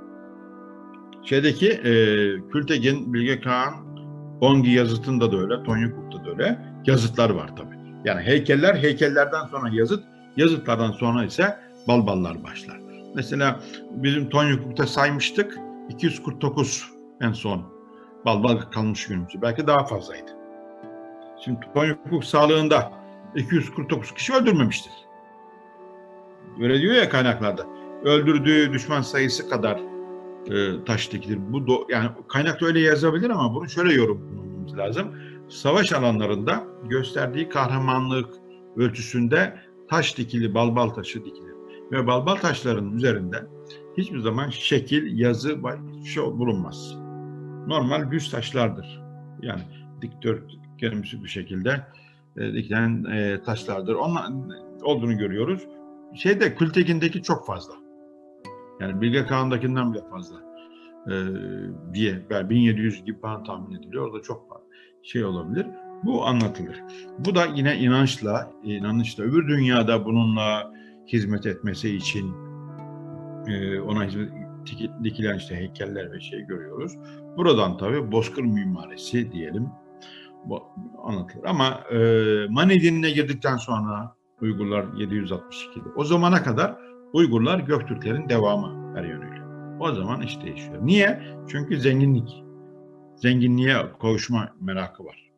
Kültekin, Bilge Kağan, Ongi yazıtında da öyle, Tonyukuk'ta da öyle yazıtlar var tabii. Yani heykellerden sonra yazıtlardan sonra ise balballar başlar. Mesela bizim Tonyukuk'ta saymıştık, 249 en son balbal kalmış günümüzde. Belki daha fazlaydı. Şimdi Tonyukuk sağlığında 249 kişi öldürmemiştir. Öyle diyor ya kaynaklarda. Öldürdüğü düşman sayısı kadar taş dikilir. Yani kaynakta öyle yazabilir ama bunu şöyle yorumlamamız lazım. Savaş alanlarında gösterdiği kahramanlık ölçüsünde taş dikili, balbal taşı dikilir. Ve balbal taşlarının üzerinde hiçbir zaman şekil, yazı, şey bulunmaz. Normal düz taşlardır. Yani dikdörtgenimsi bir şekilde dikilen taşlardır. Onun olduğunu görüyoruz. Kültekin'deki çok fazla. Yani Bilge Kağan'dakinden bile fazla diye 1700 gibi falan tahmin ediliyor. Orada çok fazla olabilir. Bu anlatılır. Bu da yine inançla öbür dünyada bununla hizmet etmesi için ona hizmet dikilen heykeller ve görüyoruz. Buradan tabii bozkır mimarisi diyelim anlatılır. Ama Mani dinine girdikten sonra Uygurlar 762'de. O zamana kadar Uygurlar Göktürklerin devamı her yönüyle. O zaman iş değişiyor. Niye? Çünkü zenginliğe kavuşma merakı var.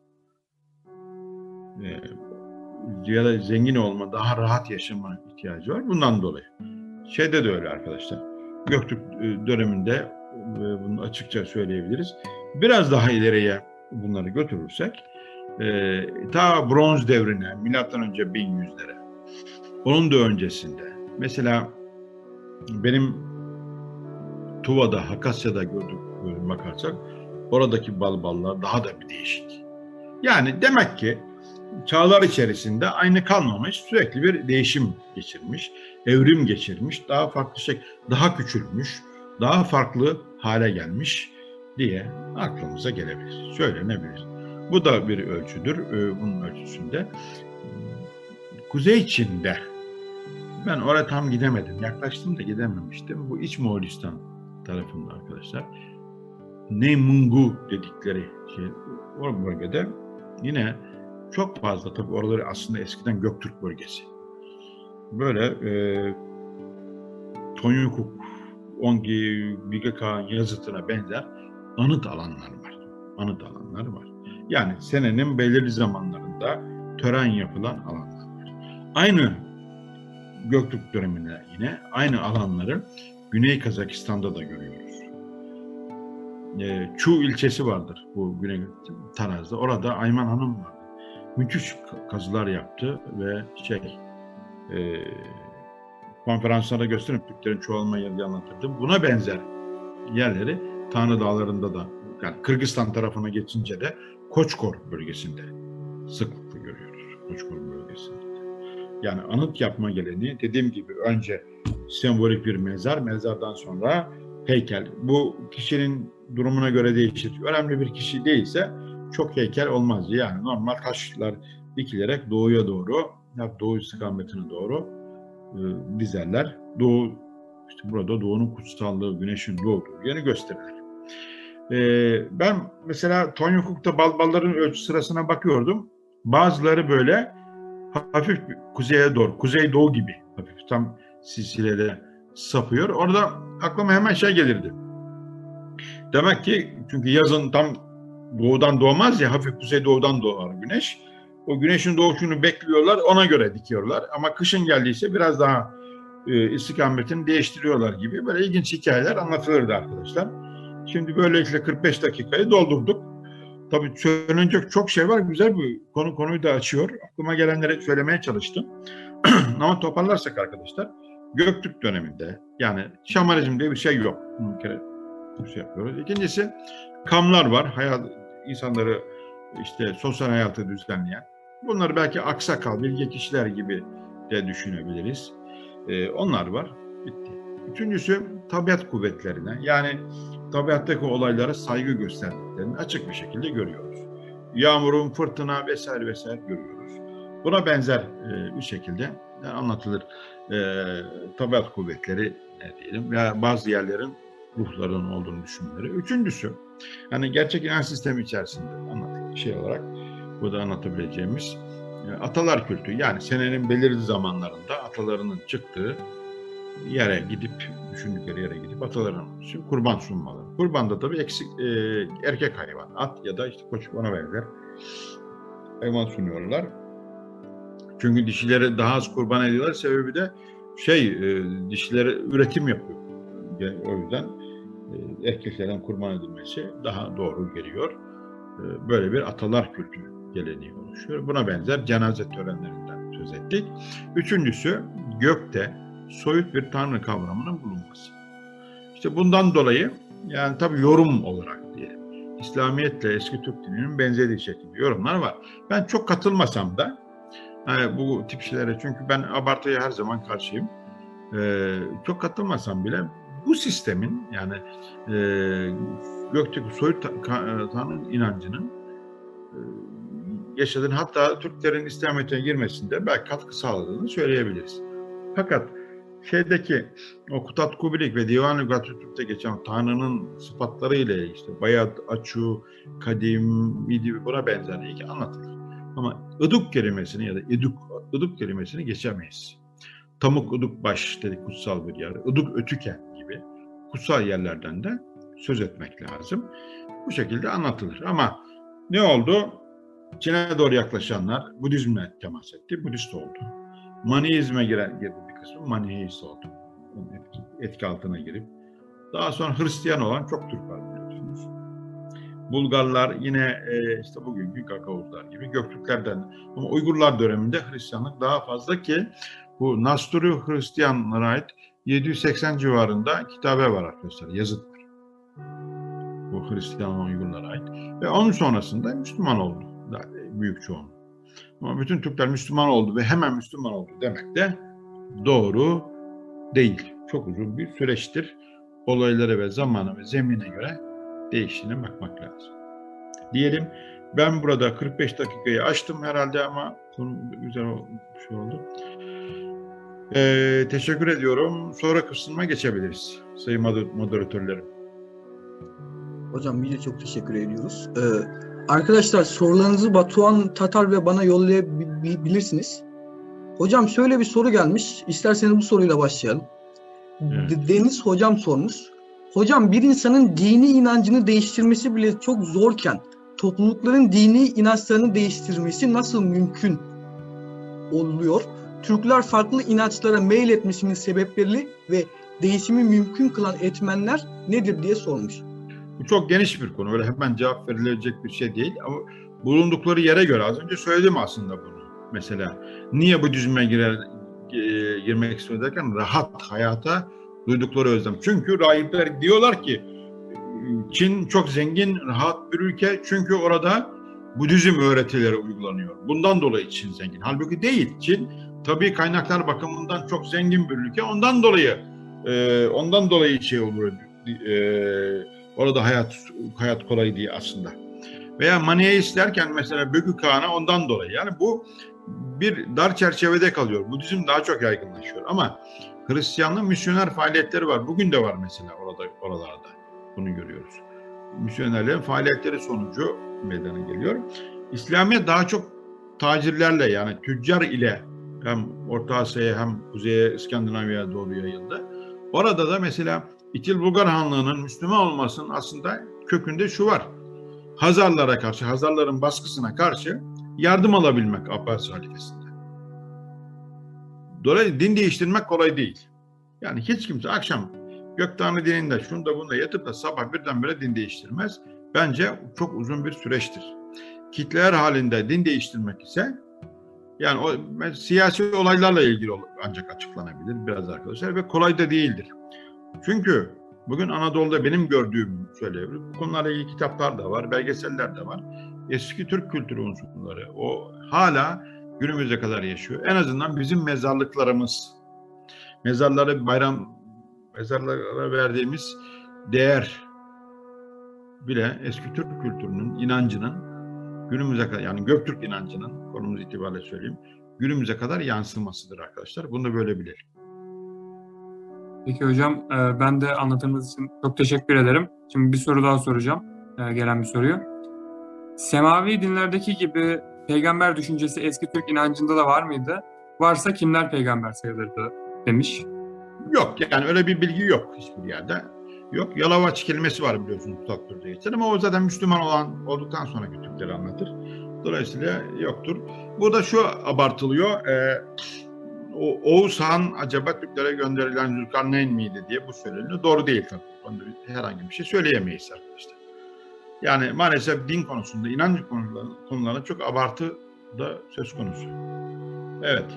Ya da zengin olma, daha rahat yaşama ihtiyacı var. Bundan dolayı. De öyle arkadaşlar. Göktürk döneminde bunu açıkça söyleyebiliriz. Biraz daha ileriye bunları götürürsek ta bronz devrine, milattan önce 1100'lere, onun da öncesinde mesela benim Tuva'da, Hakasya'da gördüğüm bakarsak oradaki balballar daha da bir değişik. Yani demek ki çağlar içerisinde aynı kalmamış, sürekli bir değişim geçirmiş, evrim geçirmiş, daha farklı şey, daha küçülmüş, daha farklı hale gelmiş diye aklımıza gelebilir, söylenebilir. Bu da bir ölçüdür. Bunun ölçüsünde Kuzey Çin'de, ben oraya tam gidemedim, yaklaştım da gidememiştim. Bu İç Moğolistan tarafında arkadaşlar, Neymungu dedikleri şey, o bölgede yine çok fazla, tabii oraları aslında eskiden Göktürk bölgesi. Böyle Tonyukuk, Ongi, Bigaka yazıtına benzer anıt alanlar var. Anıt alanlar var. Yani senenin belirli zamanlarında tören yapılan alanlar var. Aynı Göktürk döneminde yine aynı alanları Güney Kazakistan'da da görüyoruz. Çu ilçesi vardır bu Güney Taraz'da. Orada Ayman Hanım vardı. Müthiş kazılar yaptı ve konferanslara gösterip Türklerin çoğalma yerini anlatırdı. Buna benzer yerleri Tanrı Dağları'nda da, yani Kırgızistan tarafına geçince de Koçkor bölgesinde sıklıkla görüyoruz. Koçkor bölgesinde. Yani anıt yapma geleneği, dediğim gibi önce sembolik bir mezar, mezardan sonra heykel. Bu kişinin durumuna göre değişir. Önemli bir kişi değilse çok heykel olmaz. Yani normal taşlar dikilerek doğuya doğru, doğu istikametine doğru dizerler. Doğu, işte burada doğunun kutsallığı, güneşin doğduğu yeri gösterilir. Ben mesela Tonyukuk'ta balların ölçü sırasına bakıyordum. Bazıları böyle hafif kuzeye doğru, kuzeydoğu gibi hafif tam silsilede sapıyor. Orada aklıma hemen gelirdi. Demek ki çünkü yazın tam doğudan doğmaz ya, hafif kuzeydoğudan doğar güneş. O güneşin doğuşunu bekliyorlar, ona göre dikiyorlar. Ama kışın geldiyse biraz daha istikametini değiştiriyorlar gibi böyle ilginç hikayeler anlatılırdı arkadaşlar. Şimdi böylelikle 45 dakikayı doldurduk. Tabii söylenecek çok şey var. Güzel bir konuyu da açıyor. Aklıma gelenleri söylemeye çalıştım. Ama toparlarsak arkadaşlar, Göktürk döneminde yani şamanizm diye bir şey yok. Bir kere bir şey yapıyoruz. İkincisi kamlar var. İnsanları işte sosyal hayatı düzenleyen. Bunları belki aksakal, bilge kişiler gibi de düşünebiliriz. Onlar var. Bitti. Üçüncüsü tabiat kuvvetlerine, yani tabiattaki olaylara saygı gösterdiklerini açık bir şekilde görüyoruz. Yağmurun, fırtına vesaire vesaire görüyoruz. Buna benzer bir şekilde anlatılır. Tabiat kuvvetleri diyelim veya bazı yerlerin ruhlarının olduğunu düşünmeleri. Üçüncüsü, hani gerçek inanç sistemi içerisinde anlatılır olarak burada anlatabileceğimiz atalar kültü. Yani senenin belirli zamanlarında atalarının çıktığı yere gidip, düşündükleri yere gidip atalarının için kurban sunmaları. Kurbanda tabii erkek hayvan, at ya da işte koç, ona benzer hayvan sunuyorlar. Çünkü dişileri daha az kurban ediyorlar. Sebebi de dişileri üretim yapıyor. O yüzden erkeklerden kurban edilmesi daha doğru geliyor. Böyle bir atalar kültürü geleneği oluşuyor. Buna benzer cenaze törenlerinden söz ettik. Üçüncüsü, gökte soyut bir tanrı kavramının bulunması. İşte bundan dolayı, yani tabii yorum olarak diyelim, İslamiyetle eski Türk dininin benzediği şekilde yorumlar var. Ben çok katılmasam da bu tip şeylere, çünkü ben abartıya her zaman karşıyım. Çok katılmasam bile bu sistemin, yani gökteki soyut tanrı inancının yaşadığını, hatta Türklerin İslamiyet'e girmesinde belki katkı sağladığını söyleyebiliriz. Fakat o Kutat Kubilik ve Divan-ı Gatütürk'te geçen Tanrı'nın sıfatları ile işte Bayat, Açu, Kadim, Midi, buna benzer iki anlatılır. Ama ıduk kelimesini ya da ıduk kelimesini geçemeyiz. Tamuk ıduk baş dedik, kutsal bir yer. Iduk ötüken gibi kutsal yerlerden de söz etmek lazım. Bu şekilde anlatılır. Ama ne oldu? Çin'e doğru yaklaşanlar Budizm'e temas etti, Budist oldu. Maniizme girdi bir kısmı, Maniheist oldu. Onun etki altına girip. Daha sonra Hristiyan olan çok Türk var biliyorsunuz. Bulgarlar yine işte bugünkü Gagavuzlar gibi Göktürklerden. Ama Uygurlar döneminde Hristiyanlık daha fazla ki bu Nasturi Hristiyanlara ait 780 civarında kitabe var arkadaşlar, yazıt var. Bu Hristiyan Uygurlara ait. Ve onun sonrasında Müslüman oldu büyük çoğunluğu. Ama bütün Türkler Müslüman oldu ve hemen Müslüman oldu demek de doğru değil. Çok uzun bir süreçtir. Olaylara ve zamana ve zemine göre değiştiğine bakmak lazım. Diyelim, ben burada 45 dakikayı aştım herhalde ama konu güzel bir şey oldu. Teşekkür ediyorum. Sonra kısmına geçebiliriz sayın moderatörlerim. Hocam biz de çok teşekkür ediyoruz. Arkadaşlar sorularınızı Batuhan Tatar ve bana yollayabilirsiniz. Hocam şöyle bir soru gelmiş. İsterseniz bu soruyla başlayalım. Evet. Deniz hocam sormuş. Hocam bir insanın dini inancını değiştirmesi bile çok zorken toplulukların dini inançlarını değiştirmesi nasıl mümkün oluyor? Türkler farklı inançlara meyletmesinin sebepleri ve değişimi mümkün kılan etmenler nedir diye sormuş. Bu çok geniş bir konu. Öyle hemen cevap verilecek bir şey değil. Ama bulundukları yere göre az önce söyledim aslında bunu. Mesela niye Budizm'e girmek istiyor derken rahat hayata duydukları özlem. Çünkü rahipler diyorlar ki Çin çok zengin, rahat bir ülke. Çünkü orada Budizm öğretileri uygulanıyor. Bundan dolayı Çin zengin. Halbuki değil. Çin tabii kaynaklar bakımından çok zengin bir ülke. Ondan dolayı şey olur. Orada hayat kolay diye aslında. Veya Maniheist derken mesela Bökü Kağan'a ondan dolayı. Yani bu bir dar çerçevede kalıyor. Budizm daha çok yaygınlaşıyor. Ama Hristiyanlığın misyoner faaliyetleri var. Bugün de var mesela oralarda. Bunu görüyoruz. Misyonerlerin faaliyetleri sonucu meydana geliyor. İslamiyet daha çok tacirlerle, yani tüccar ile hem Orta Asya'ya hem Kuzey'e, İskandinavya'ya doğru yayıldı. Orada da mesela İtil Bulgar Hanlığı'nın Müslüman olmasının aslında kökünde şu var. Hazarlara karşı, Hazarların baskısına karşı yardım alabilmek Abbasi halifesinde. Dolayısıyla din değiştirmek kolay değil. Yani hiç kimse akşam Göktanrı dininde şunda bunda yatıp da sabah birdenbire din değiştirmez. Bence çok uzun bir süreçtir. Kitleler halinde din değiştirmek ise yani siyasi olaylarla ilgili ancak açıklanabilir biraz arkadaşlar ve kolay da değildir. Çünkü bugün Anadolu'da benim gördüğüm söyleyebilirim. Bu konularla ilgili kitaplar da var, belgeseller de var. Eski Türk kültürü unsurları o hala günümüze kadar yaşıyor. En azından bizim mezarlıklarımız, mezarlara verdiğimiz değer bile eski Türk kültürünün, inancının günümüze kadar, yani Göktürk inancının konumuz itibariyle söyleyeyim, günümüze kadar yansımasıdır arkadaşlar. Bunu da böyle bilelim. Peki hocam, ben de anlatımınız için çok teşekkür ederim. Şimdi bir soru daha soracağım, gelen bir soruyu. Semavi dinlerdeki gibi peygamber düşüncesi eski Türk inancında da var mıydı? Varsa kimler peygamber sayılırdı demiş. Yok, yani öyle bir bilgi yok hiçbir yerde. Yok, Yalavaç kelimesi var biliyorsunuz Türkçe'de geçen ama o zaten Müslüman olduktan sonra Türkleri anlatır. Dolayısıyla yoktur. Burada şu abartılıyor. Oğuz Han acaba Türklere gönderilen Zülkarneyn miydi diye bu söyleniyor. Doğru değil tabii. Onda herhangi bir şey söyleyemeyiz arkadaşlar. Yani maalesef din konusunda, inanç konularında çok abartı da söz konusu. Evet.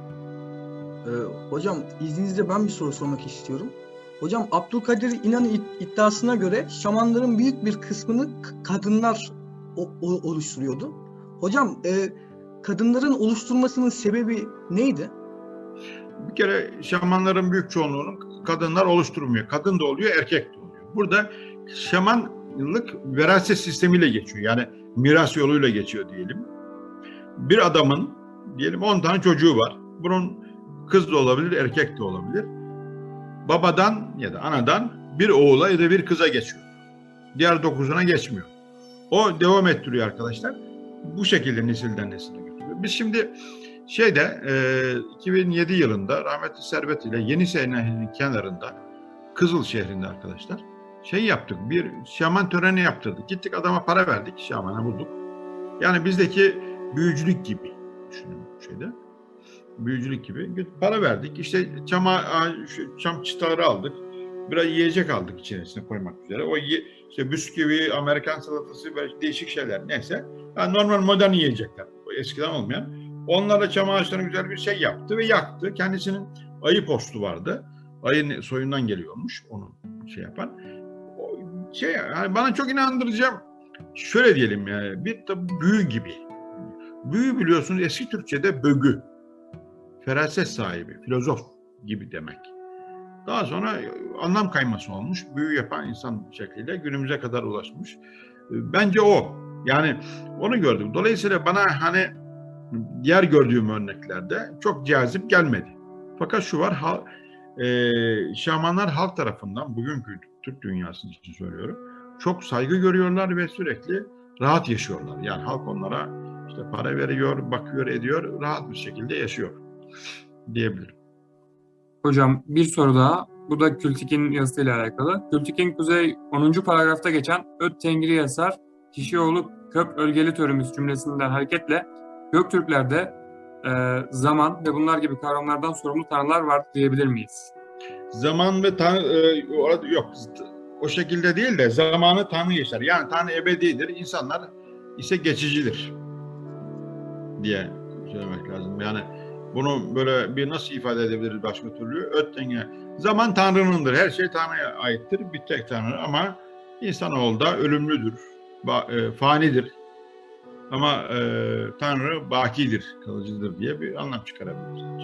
Hocam izninizle ben bir soru sormak istiyorum. Hocam Abdülkadir İnan'ın iddiasına göre şamanların büyük bir kısmını kadınlar oluşturuyordu. Hocam kadınların oluşturmasının sebebi neydi? Bir kere şamanların büyük çoğunluğunu kadınlar oluşturmuyor. Kadın da oluyor, erkek de oluyor. Burada şamanlık veraset sistemiyle geçiyor. Yani miras yoluyla geçiyor diyelim. Bir adamın diyelim 10 tane çocuğu var. Bunun kız da olabilir, erkek de olabilir. Babadan ya da anadan bir oğula ya da bir kıza geçiyor. Diğer 9'una geçmiyor. O devam ettiriyor arkadaşlar. Bu şekilde nesilden nesile götürüyor. Biz şimdi 2007 yılında rahmetli Servet ile Yenisey Nehri'nin kenarında Kızıl şehrinde arkadaşlar yaptık. Bir şaman töreni yaptırdık. Gittik adama para verdik. Şamana bulduk. Yani bizdeki büyücülük gibi düşünün büyücülük gibi para verdik. İşte çam çıtaları aldık. Biraz yiyecek aldık içerisine koymak üzere. O işte bisküvi, Amerikan salatası böyle değişik şeyler neyse. Yani normal modern yiyecekler. Eskiden olmayan. Onlarla çam ağaçlarına güzel bir şey yaptı ve yaktı. Kendisinin ayı postu vardı. Ayın soyundan geliyormuş onu yapan. Yani bana çok inandırıcı Şöyle diyelim yani, bir de büyü gibi. Büyü biliyorsunuz eski Türkçe'de bögü, feraset sahibi, filozof gibi demek. Daha sonra anlam kayması olmuş, büyü yapan insan şekliyle günümüze kadar ulaşmış. Bence o. Yani onu gördüm. Dolayısıyla bana hani diğer gördüğüm örneklerde çok cazip gelmedi. Fakat şu var, şamanlar halk tarafından, bugünkü Türk dünyası için söylüyorum, çok saygı görüyorlar ve sürekli rahat yaşıyorlar. Yani halk onlara işte para veriyor, bakıyor, ediyor, rahat bir şekilde yaşıyor diyebilirim. Hocam bir soru daha. Bu da Kültik'in yazısıyla alakalı. Kültik'in Kuzey 10. paragrafta geçen Öt Tengri Yasar, Kişioğlu Köp Ölgeli Törümüz cümlesinden hareketle Göktürklerde zaman ve bunlar gibi kavramlardan sorumlu tanrılar var diyebilir miyiz? Zaman ve tanrı orada yok. O şekilde değil de zamanı tanrı yaşar. Yani tanrı ebedidir, insanlar ise geçicidir diye söylemek lazım. Yani bunu böyle bir nasıl ifade edebiliriz başka türlü? Öttenge. Zaman Tanrı'nındır. Her şey Tanrı'ya aittir. Bir tek Tanrı ama insanoğlu da ölümlüdür. Fanidir. Ama Tanrı bakidir, kalıcıdır diye bir anlam çıkarabiliriz.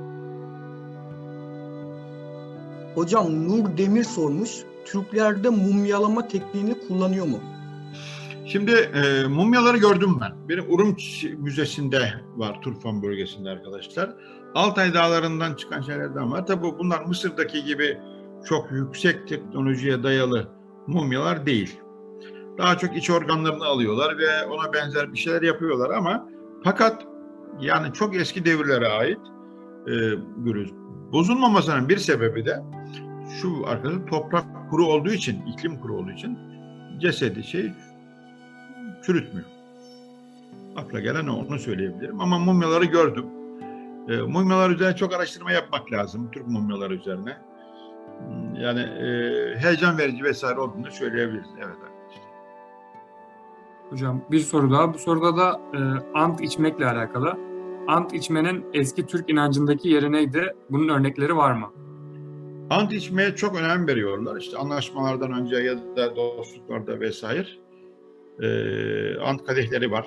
Hocam Nur Demir sormuş. Türklerde mumyalama tekniğini kullanıyor mu? Şimdi mumyaları gördüm ben. Benim Urumç Müzesi'nde var, Turfan bölgesinde arkadaşlar. Altay dağlarından çıkan şeylerden var. Tabii bunlar Mısır'daki gibi çok yüksek teknolojiye dayalı mumyalar değil. Daha çok iç organlarını alıyorlar ve ona benzer bir şeyler yapıyorlar ama fakat yani çok eski devirlere ait görüyoruz. Bozulmamasının bir sebebi de şu arkadaşlar, toprak kuru olduğu için, iklim kuru olduğu için cesedi çürütmüyor. Akla gelen onu söyleyebilirim. Ama mumyaları gördüm. Mumyalar üzerine çok araştırma yapmak lazım. Türk mumyaları üzerine. Yani heyecan verici vesaire olduğunu söyleyebiliriz. Evet arkadaşlar. Hocam bir soru daha. Bu soruda da ant içmekle alakalı. Ant içmenin eski Türk inancındaki yeri neydi? Bunun örnekleri var mı? Ant içmeye çok önem veriyorlar. İşte anlaşmalardan önce ya da dostluklarda vesaire. Ant kadehleri var.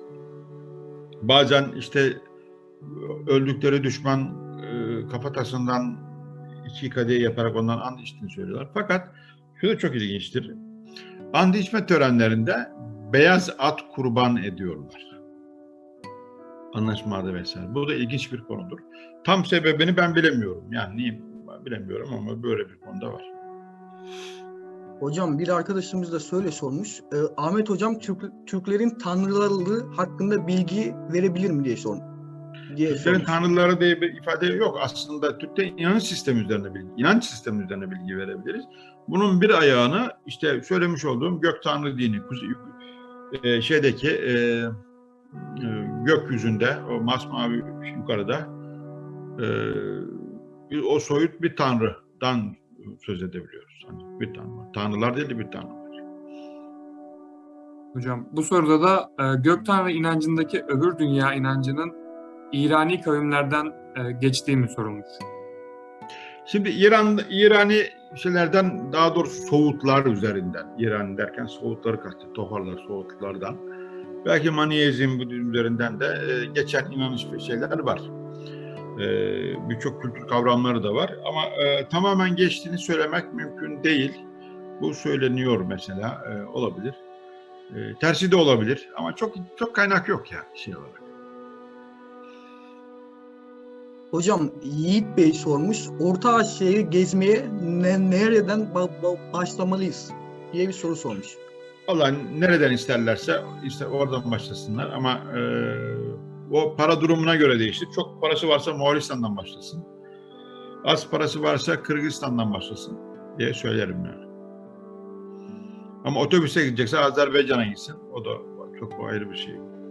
Bazen işte öldükleri düşman kafatasından 2 kadeh yaparak ondan ant içtiğini söylüyorlar. Fakat şu da çok ilginçtir. Ant içme törenlerinde beyaz at kurban ediyorlar. Anlaşmalarda vesaire. Bu da ilginç bir konudur. Tam sebebini ben bilemiyorum. Yani niye bilemiyorum ama böyle bir konuda var. Hocam bir arkadaşımız da şöyle sormuş. Ahmet hocam Türklerin tanrılarlığı hakkında bilgi verebilir mi diye sormuş. Türklerin tanrıları diye bir ifade yok. Aslında Türk'te inanç sistemi üzerine bilgi verebiliriz. Bunun bir ayağını işte söylemiş olduğum gök tanrı dini, gökyüzünde, o masmavi yukarıda o soyut bir tanrıdan söz edebiliyoruz. Hani bir tanrı var. Tanrılar değil de bir tanrı var. Hocam bu soruda da gök tanrı inancındaki öbür dünya inancının İrani kavimlerden geçtiği mi sorulmuş? Şimdi İrani şeylerden, daha doğrusu Soğutlar üzerinden, İran derken Soğutları kastediyor, Toharlar, Soğutlardan. Belki Maniezm üzerinden de geçen inanış ve şeyler var. Birçok kültür kavramları da var ama tamamen geçtiğini söylemek mümkün değil. Bu söyleniyor mesela, olabilir. Tersi de olabilir ama çok kaynak yok ya şey olarak. Hocam Yiğit Bey sormuş. Orta Asya'yı gezmeye nereden başlamalıyız diye bir soru sormuş. Vallahi nereden isterlerse oradan başlasınlar ama o para durumuna göre değişir. Çok parası varsa Moğolistan'dan başlasın. Az parası varsa Kırgızistan'dan başlasın diye söylerim yani. Ama otobüse gidecekse Azerbaycan'a gitsin. O da çok ayrı bir şey.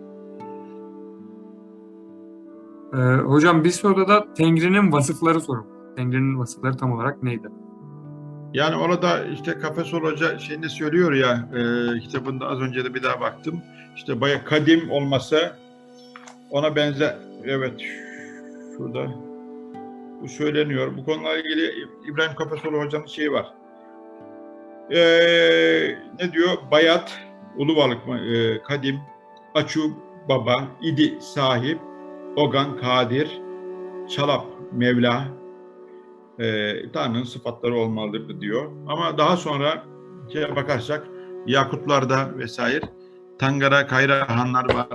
Hocam bir soruda da Tengri'nin vasıfları sorulmuş. Tengri'nin vasıfları tam olarak neydi? Yani orada işte Kafesol Hoca şeyini söylüyor ya, kitabında az önce de bir daha baktım. İşte bayağı kadim olmasa ona benzer, evet şurada bu söyleniyor. Bu konuyla ilgili İbrahim Kafesol Hoca'nın şeyi var. Ne diyor? Bayat, Ulubalık Kadim, Açu Baba, İdi Sahip, Ogan Kadir, Çalap Mevla, Tanrı'nın sıfatları olmalıdır diyor. Ama daha sonra bakarsak Yakutlarda vesaire Tangara, Kayrahanlar var,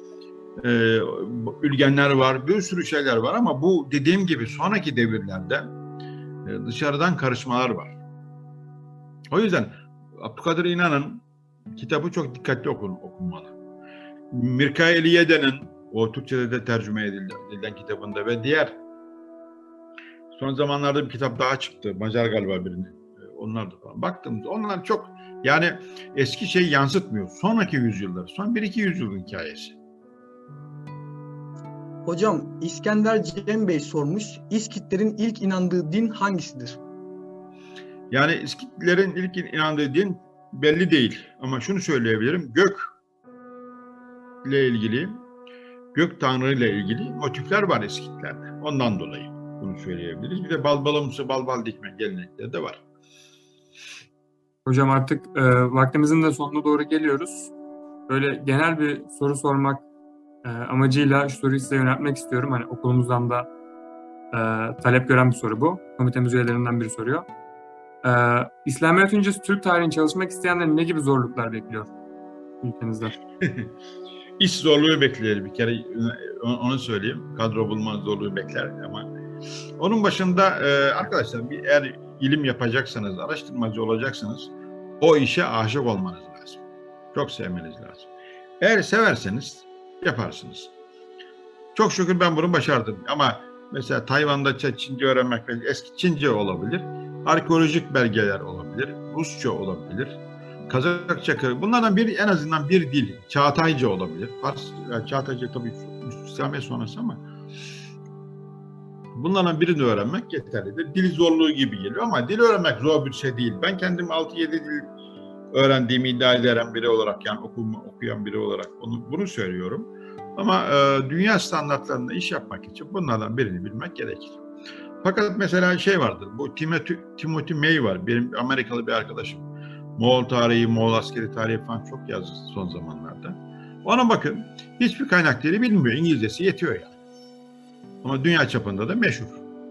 Ülgenler var, bir sürü şeyler var ama bu dediğim gibi sonraki devirlerde dışarıdan karışmalar var. O yüzden Abdülkadir İnan'ın kitabı çok dikkatli okunmalı. Mirkaeli Yeden'in o Türkçe'de de tercüme edilen kitabında ve diğer son zamanlarda bir kitap daha çıktı. Macar galiba birini. Onlar da falan. Baktığımızda onlar çok yani eski şey yansıtmıyor. Sonraki yüzyıllar, son 1-2 yüzyılın hikayesi. Hocam İskender Cem Bey sormuş. İskitlerin ilk inandığı din hangisidir? Yani İskitlerin ilk inandığı din belli değil. Ama şunu söyleyebilirim. Gök ile ilgili, gök tanrı ile ilgili motifler var İskitlerde. Ondan dolayı bunu söyleyebiliriz. Bir de balbalımsı balbal dikme gelenekleri de var. Hocam artık vaktimizin de sonuna doğru geliyoruz. Böyle genel bir soru sormak amacıyla şu soruyu size yöneltmek istiyorum. Hani okulumuzdan da talep gören bir soru bu. Komitemiz üyelerinden biri soruyor. İslamiyet öncesi Türk tarihini çalışmak isteyenlerin ne gibi zorluklar bekliyor ülkenizde? İş zorluğu bekler bir kere, onu söyleyeyim. Kadro bulma zorluğu bekler ama onun başında arkadaşlar eğer ilim yapacaksanız, araştırmacı olacaksanız o işe aşık olmanız lazım. Çok sevmeniz lazım. Eğer severseniz yaparsınız. Çok şükür ben bunu başardım ama mesela Tayvan'da Çince öğrenmek, eski Çince olabilir, arkeolojik belgeler olabilir, Rusça olabilir, Kazakça, bunlardan en azından bir dil, Çağatayca olabilir. Çağatayca tabii İslamiyet sonrası ama bunlardan birini öğrenmek yeterlidir. Dil zorluğu gibi geliyor ama dil öğrenmek zor bir şey değil. Ben kendim 6-7 dil öğrendiğimi iddia eden biri olarak, yani okuyan biri olarak bunu söylüyorum. Ama dünya standartlarında iş yapmak için bunlardan birini bilmek gerekir. Fakat mesela şey vardır, bu Timothy May var, benim Amerikalı bir arkadaşım. Moğol tarihi, Moğol askeri tarihi falan çok yazdı son zamanlarda. Ona bakın, hiçbir kaynak dili bilmiyor, İngilizcesi yetiyor yani. Ama dünya çapında da meşhur.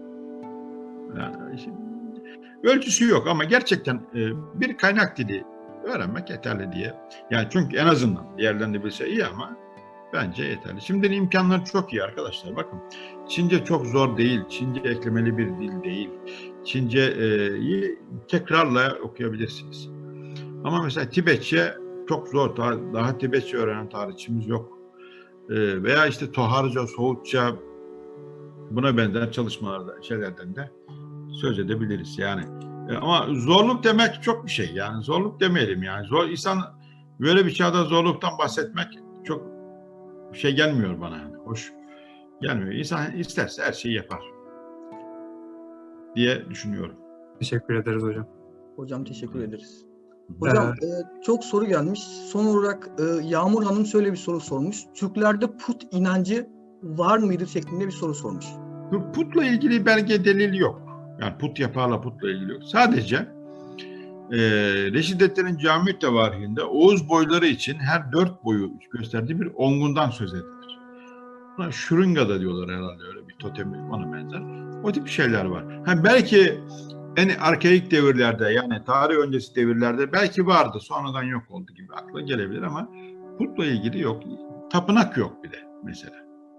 Yani ölçüsü yok ama gerçekten bir kaynak dili öğrenmek yeterli diye. Yani çünkü en azından diğerlerini bilse iyi ama bence yeterli. Şimdinin imkanları çok iyi arkadaşlar. Bakın Çince çok zor değil. Çince eklemeli bir dil değil. Çince'yi tekrarla okuyabilirsiniz. Ama mesela Tibetçe çok zor. Daha Tibetçe öğrenen tarihçimiz yok. Veya işte Toharca, Soğutça, buna benzer çalışmalarda, şeylerden de söz edebiliriz yani. Ama zorluk demek çok bir şey yani. Zorluk demeyelim yani. İnsan böyle bir çağda zorluktan bahsetmek çok şey gelmiyor bana yani. Hoş gelmiyor. İnsan isterse her şeyi yapar diye düşünüyorum. Teşekkür ederiz hocam. Hocam teşekkür ederiz. Hocam çok soru gelmiş. Son olarak Yağmur Hanım şöyle bir soru sormuş. Türklerde put inancı var mıydı şeklinde bir soru sormuş. Putla ilgili belge delil yok. Yani put yaparla putla ilgili yok. Sadece Reşid Ettin'in Cami Tevarihinde Oğuz boyları için her 4 boyu gösterdiği bir ongundan söz edilir. Buna Şırınga'da diyorlar herhalde, öyle bir totemi ona benzer. O tip şeyler var. Belki en arkaik devirlerde, yani tarih öncesi devirlerde belki vardı, sonradan yok oldu gibi akla gelebilir ama putla ilgili yok. Tapınak yok bir de mesela.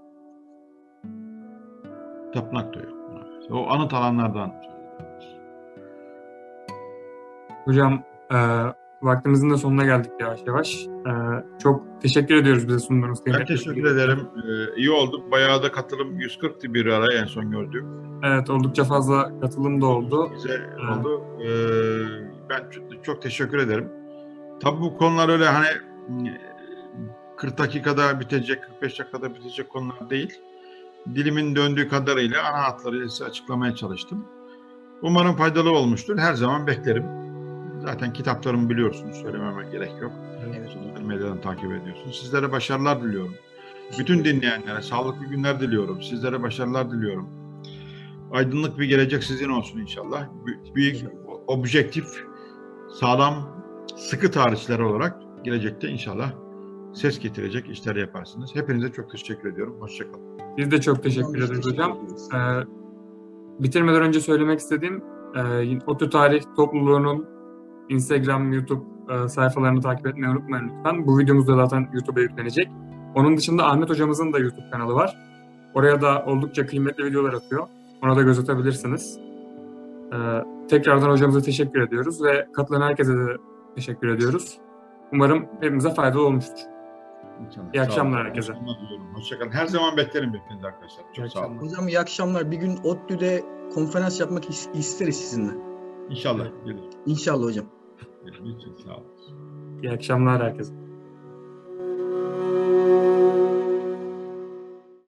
Tapınak da yok. O anıt alanlardan söylüyoruz. Hocam vaktimizin de sonuna geldik yavaş yavaş. Çok teşekkür ediyoruz bize sunduğunuz. Ben teşekkür ederim. İyi oldu. Bayağı da katılım 140'tı bir ara en son gördüğüm. Evet, oldukça fazla katılım da oldu. Güzel oldu. Ben çok teşekkür ederim. Tabii bu konular öyle 40 dakikada bitecek, 45 dakikada bitecek konular değil. Dilimin döndüğü kadarıyla ana hatlarıyla size açıklamaya çalıştım. Umarım faydalı olmuştur. Her zaman beklerim. Zaten kitaplarımı biliyorsunuz. Söylememe gerek yok. Sosyal medyadan takip ediyorsunuz. Sizlere başarılar diliyorum. Bütün dinleyenlere sağlıklı günler diliyorum. Sizlere başarılar diliyorum. Aydınlık bir gelecek sizin olsun inşallah. Büyük, objektif, sağlam, sıkı tarihçiler olarak gelecekte inşallah ses getirecek işler yaparsınız. Hepinize çok teşekkür ediyorum. Hoşçakalın. Biz de çok teşekkür Biz ederiz teşekkür hocam. ederiz. Bitirmeden önce söylemek istediğim ODTÜ Tarih Topluluğu'nun Instagram, YouTube sayfalarını takip etmeyi unutmayın lütfen. Bu videomuz da zaten YouTube'a yüklenecek. Onun dışında Ahmet hocamızın da YouTube kanalı var. Oraya da oldukça kıymetli videolar atıyor. Ona da göz atabilirsiniz. Tekrardan hocamıza teşekkür ediyoruz ve katılan herkese de teşekkür ediyoruz. Umarım hepimize faydalı olmuştur. İnşallah. İyi Sağ akşamlar olun. herkese. Hoşçakalın. Her zaman beklerim hepinizi arkadaşlar. Çok İyi sağ olun. akşamlar. Hocam iyi akşamlar. Bir gün ODTÜ'de konferans yapmak isteriz sizinle. İnşallah. Gelir. İnşallah hocam. Gelir. Sağ olun. İyi akşamlar herkese.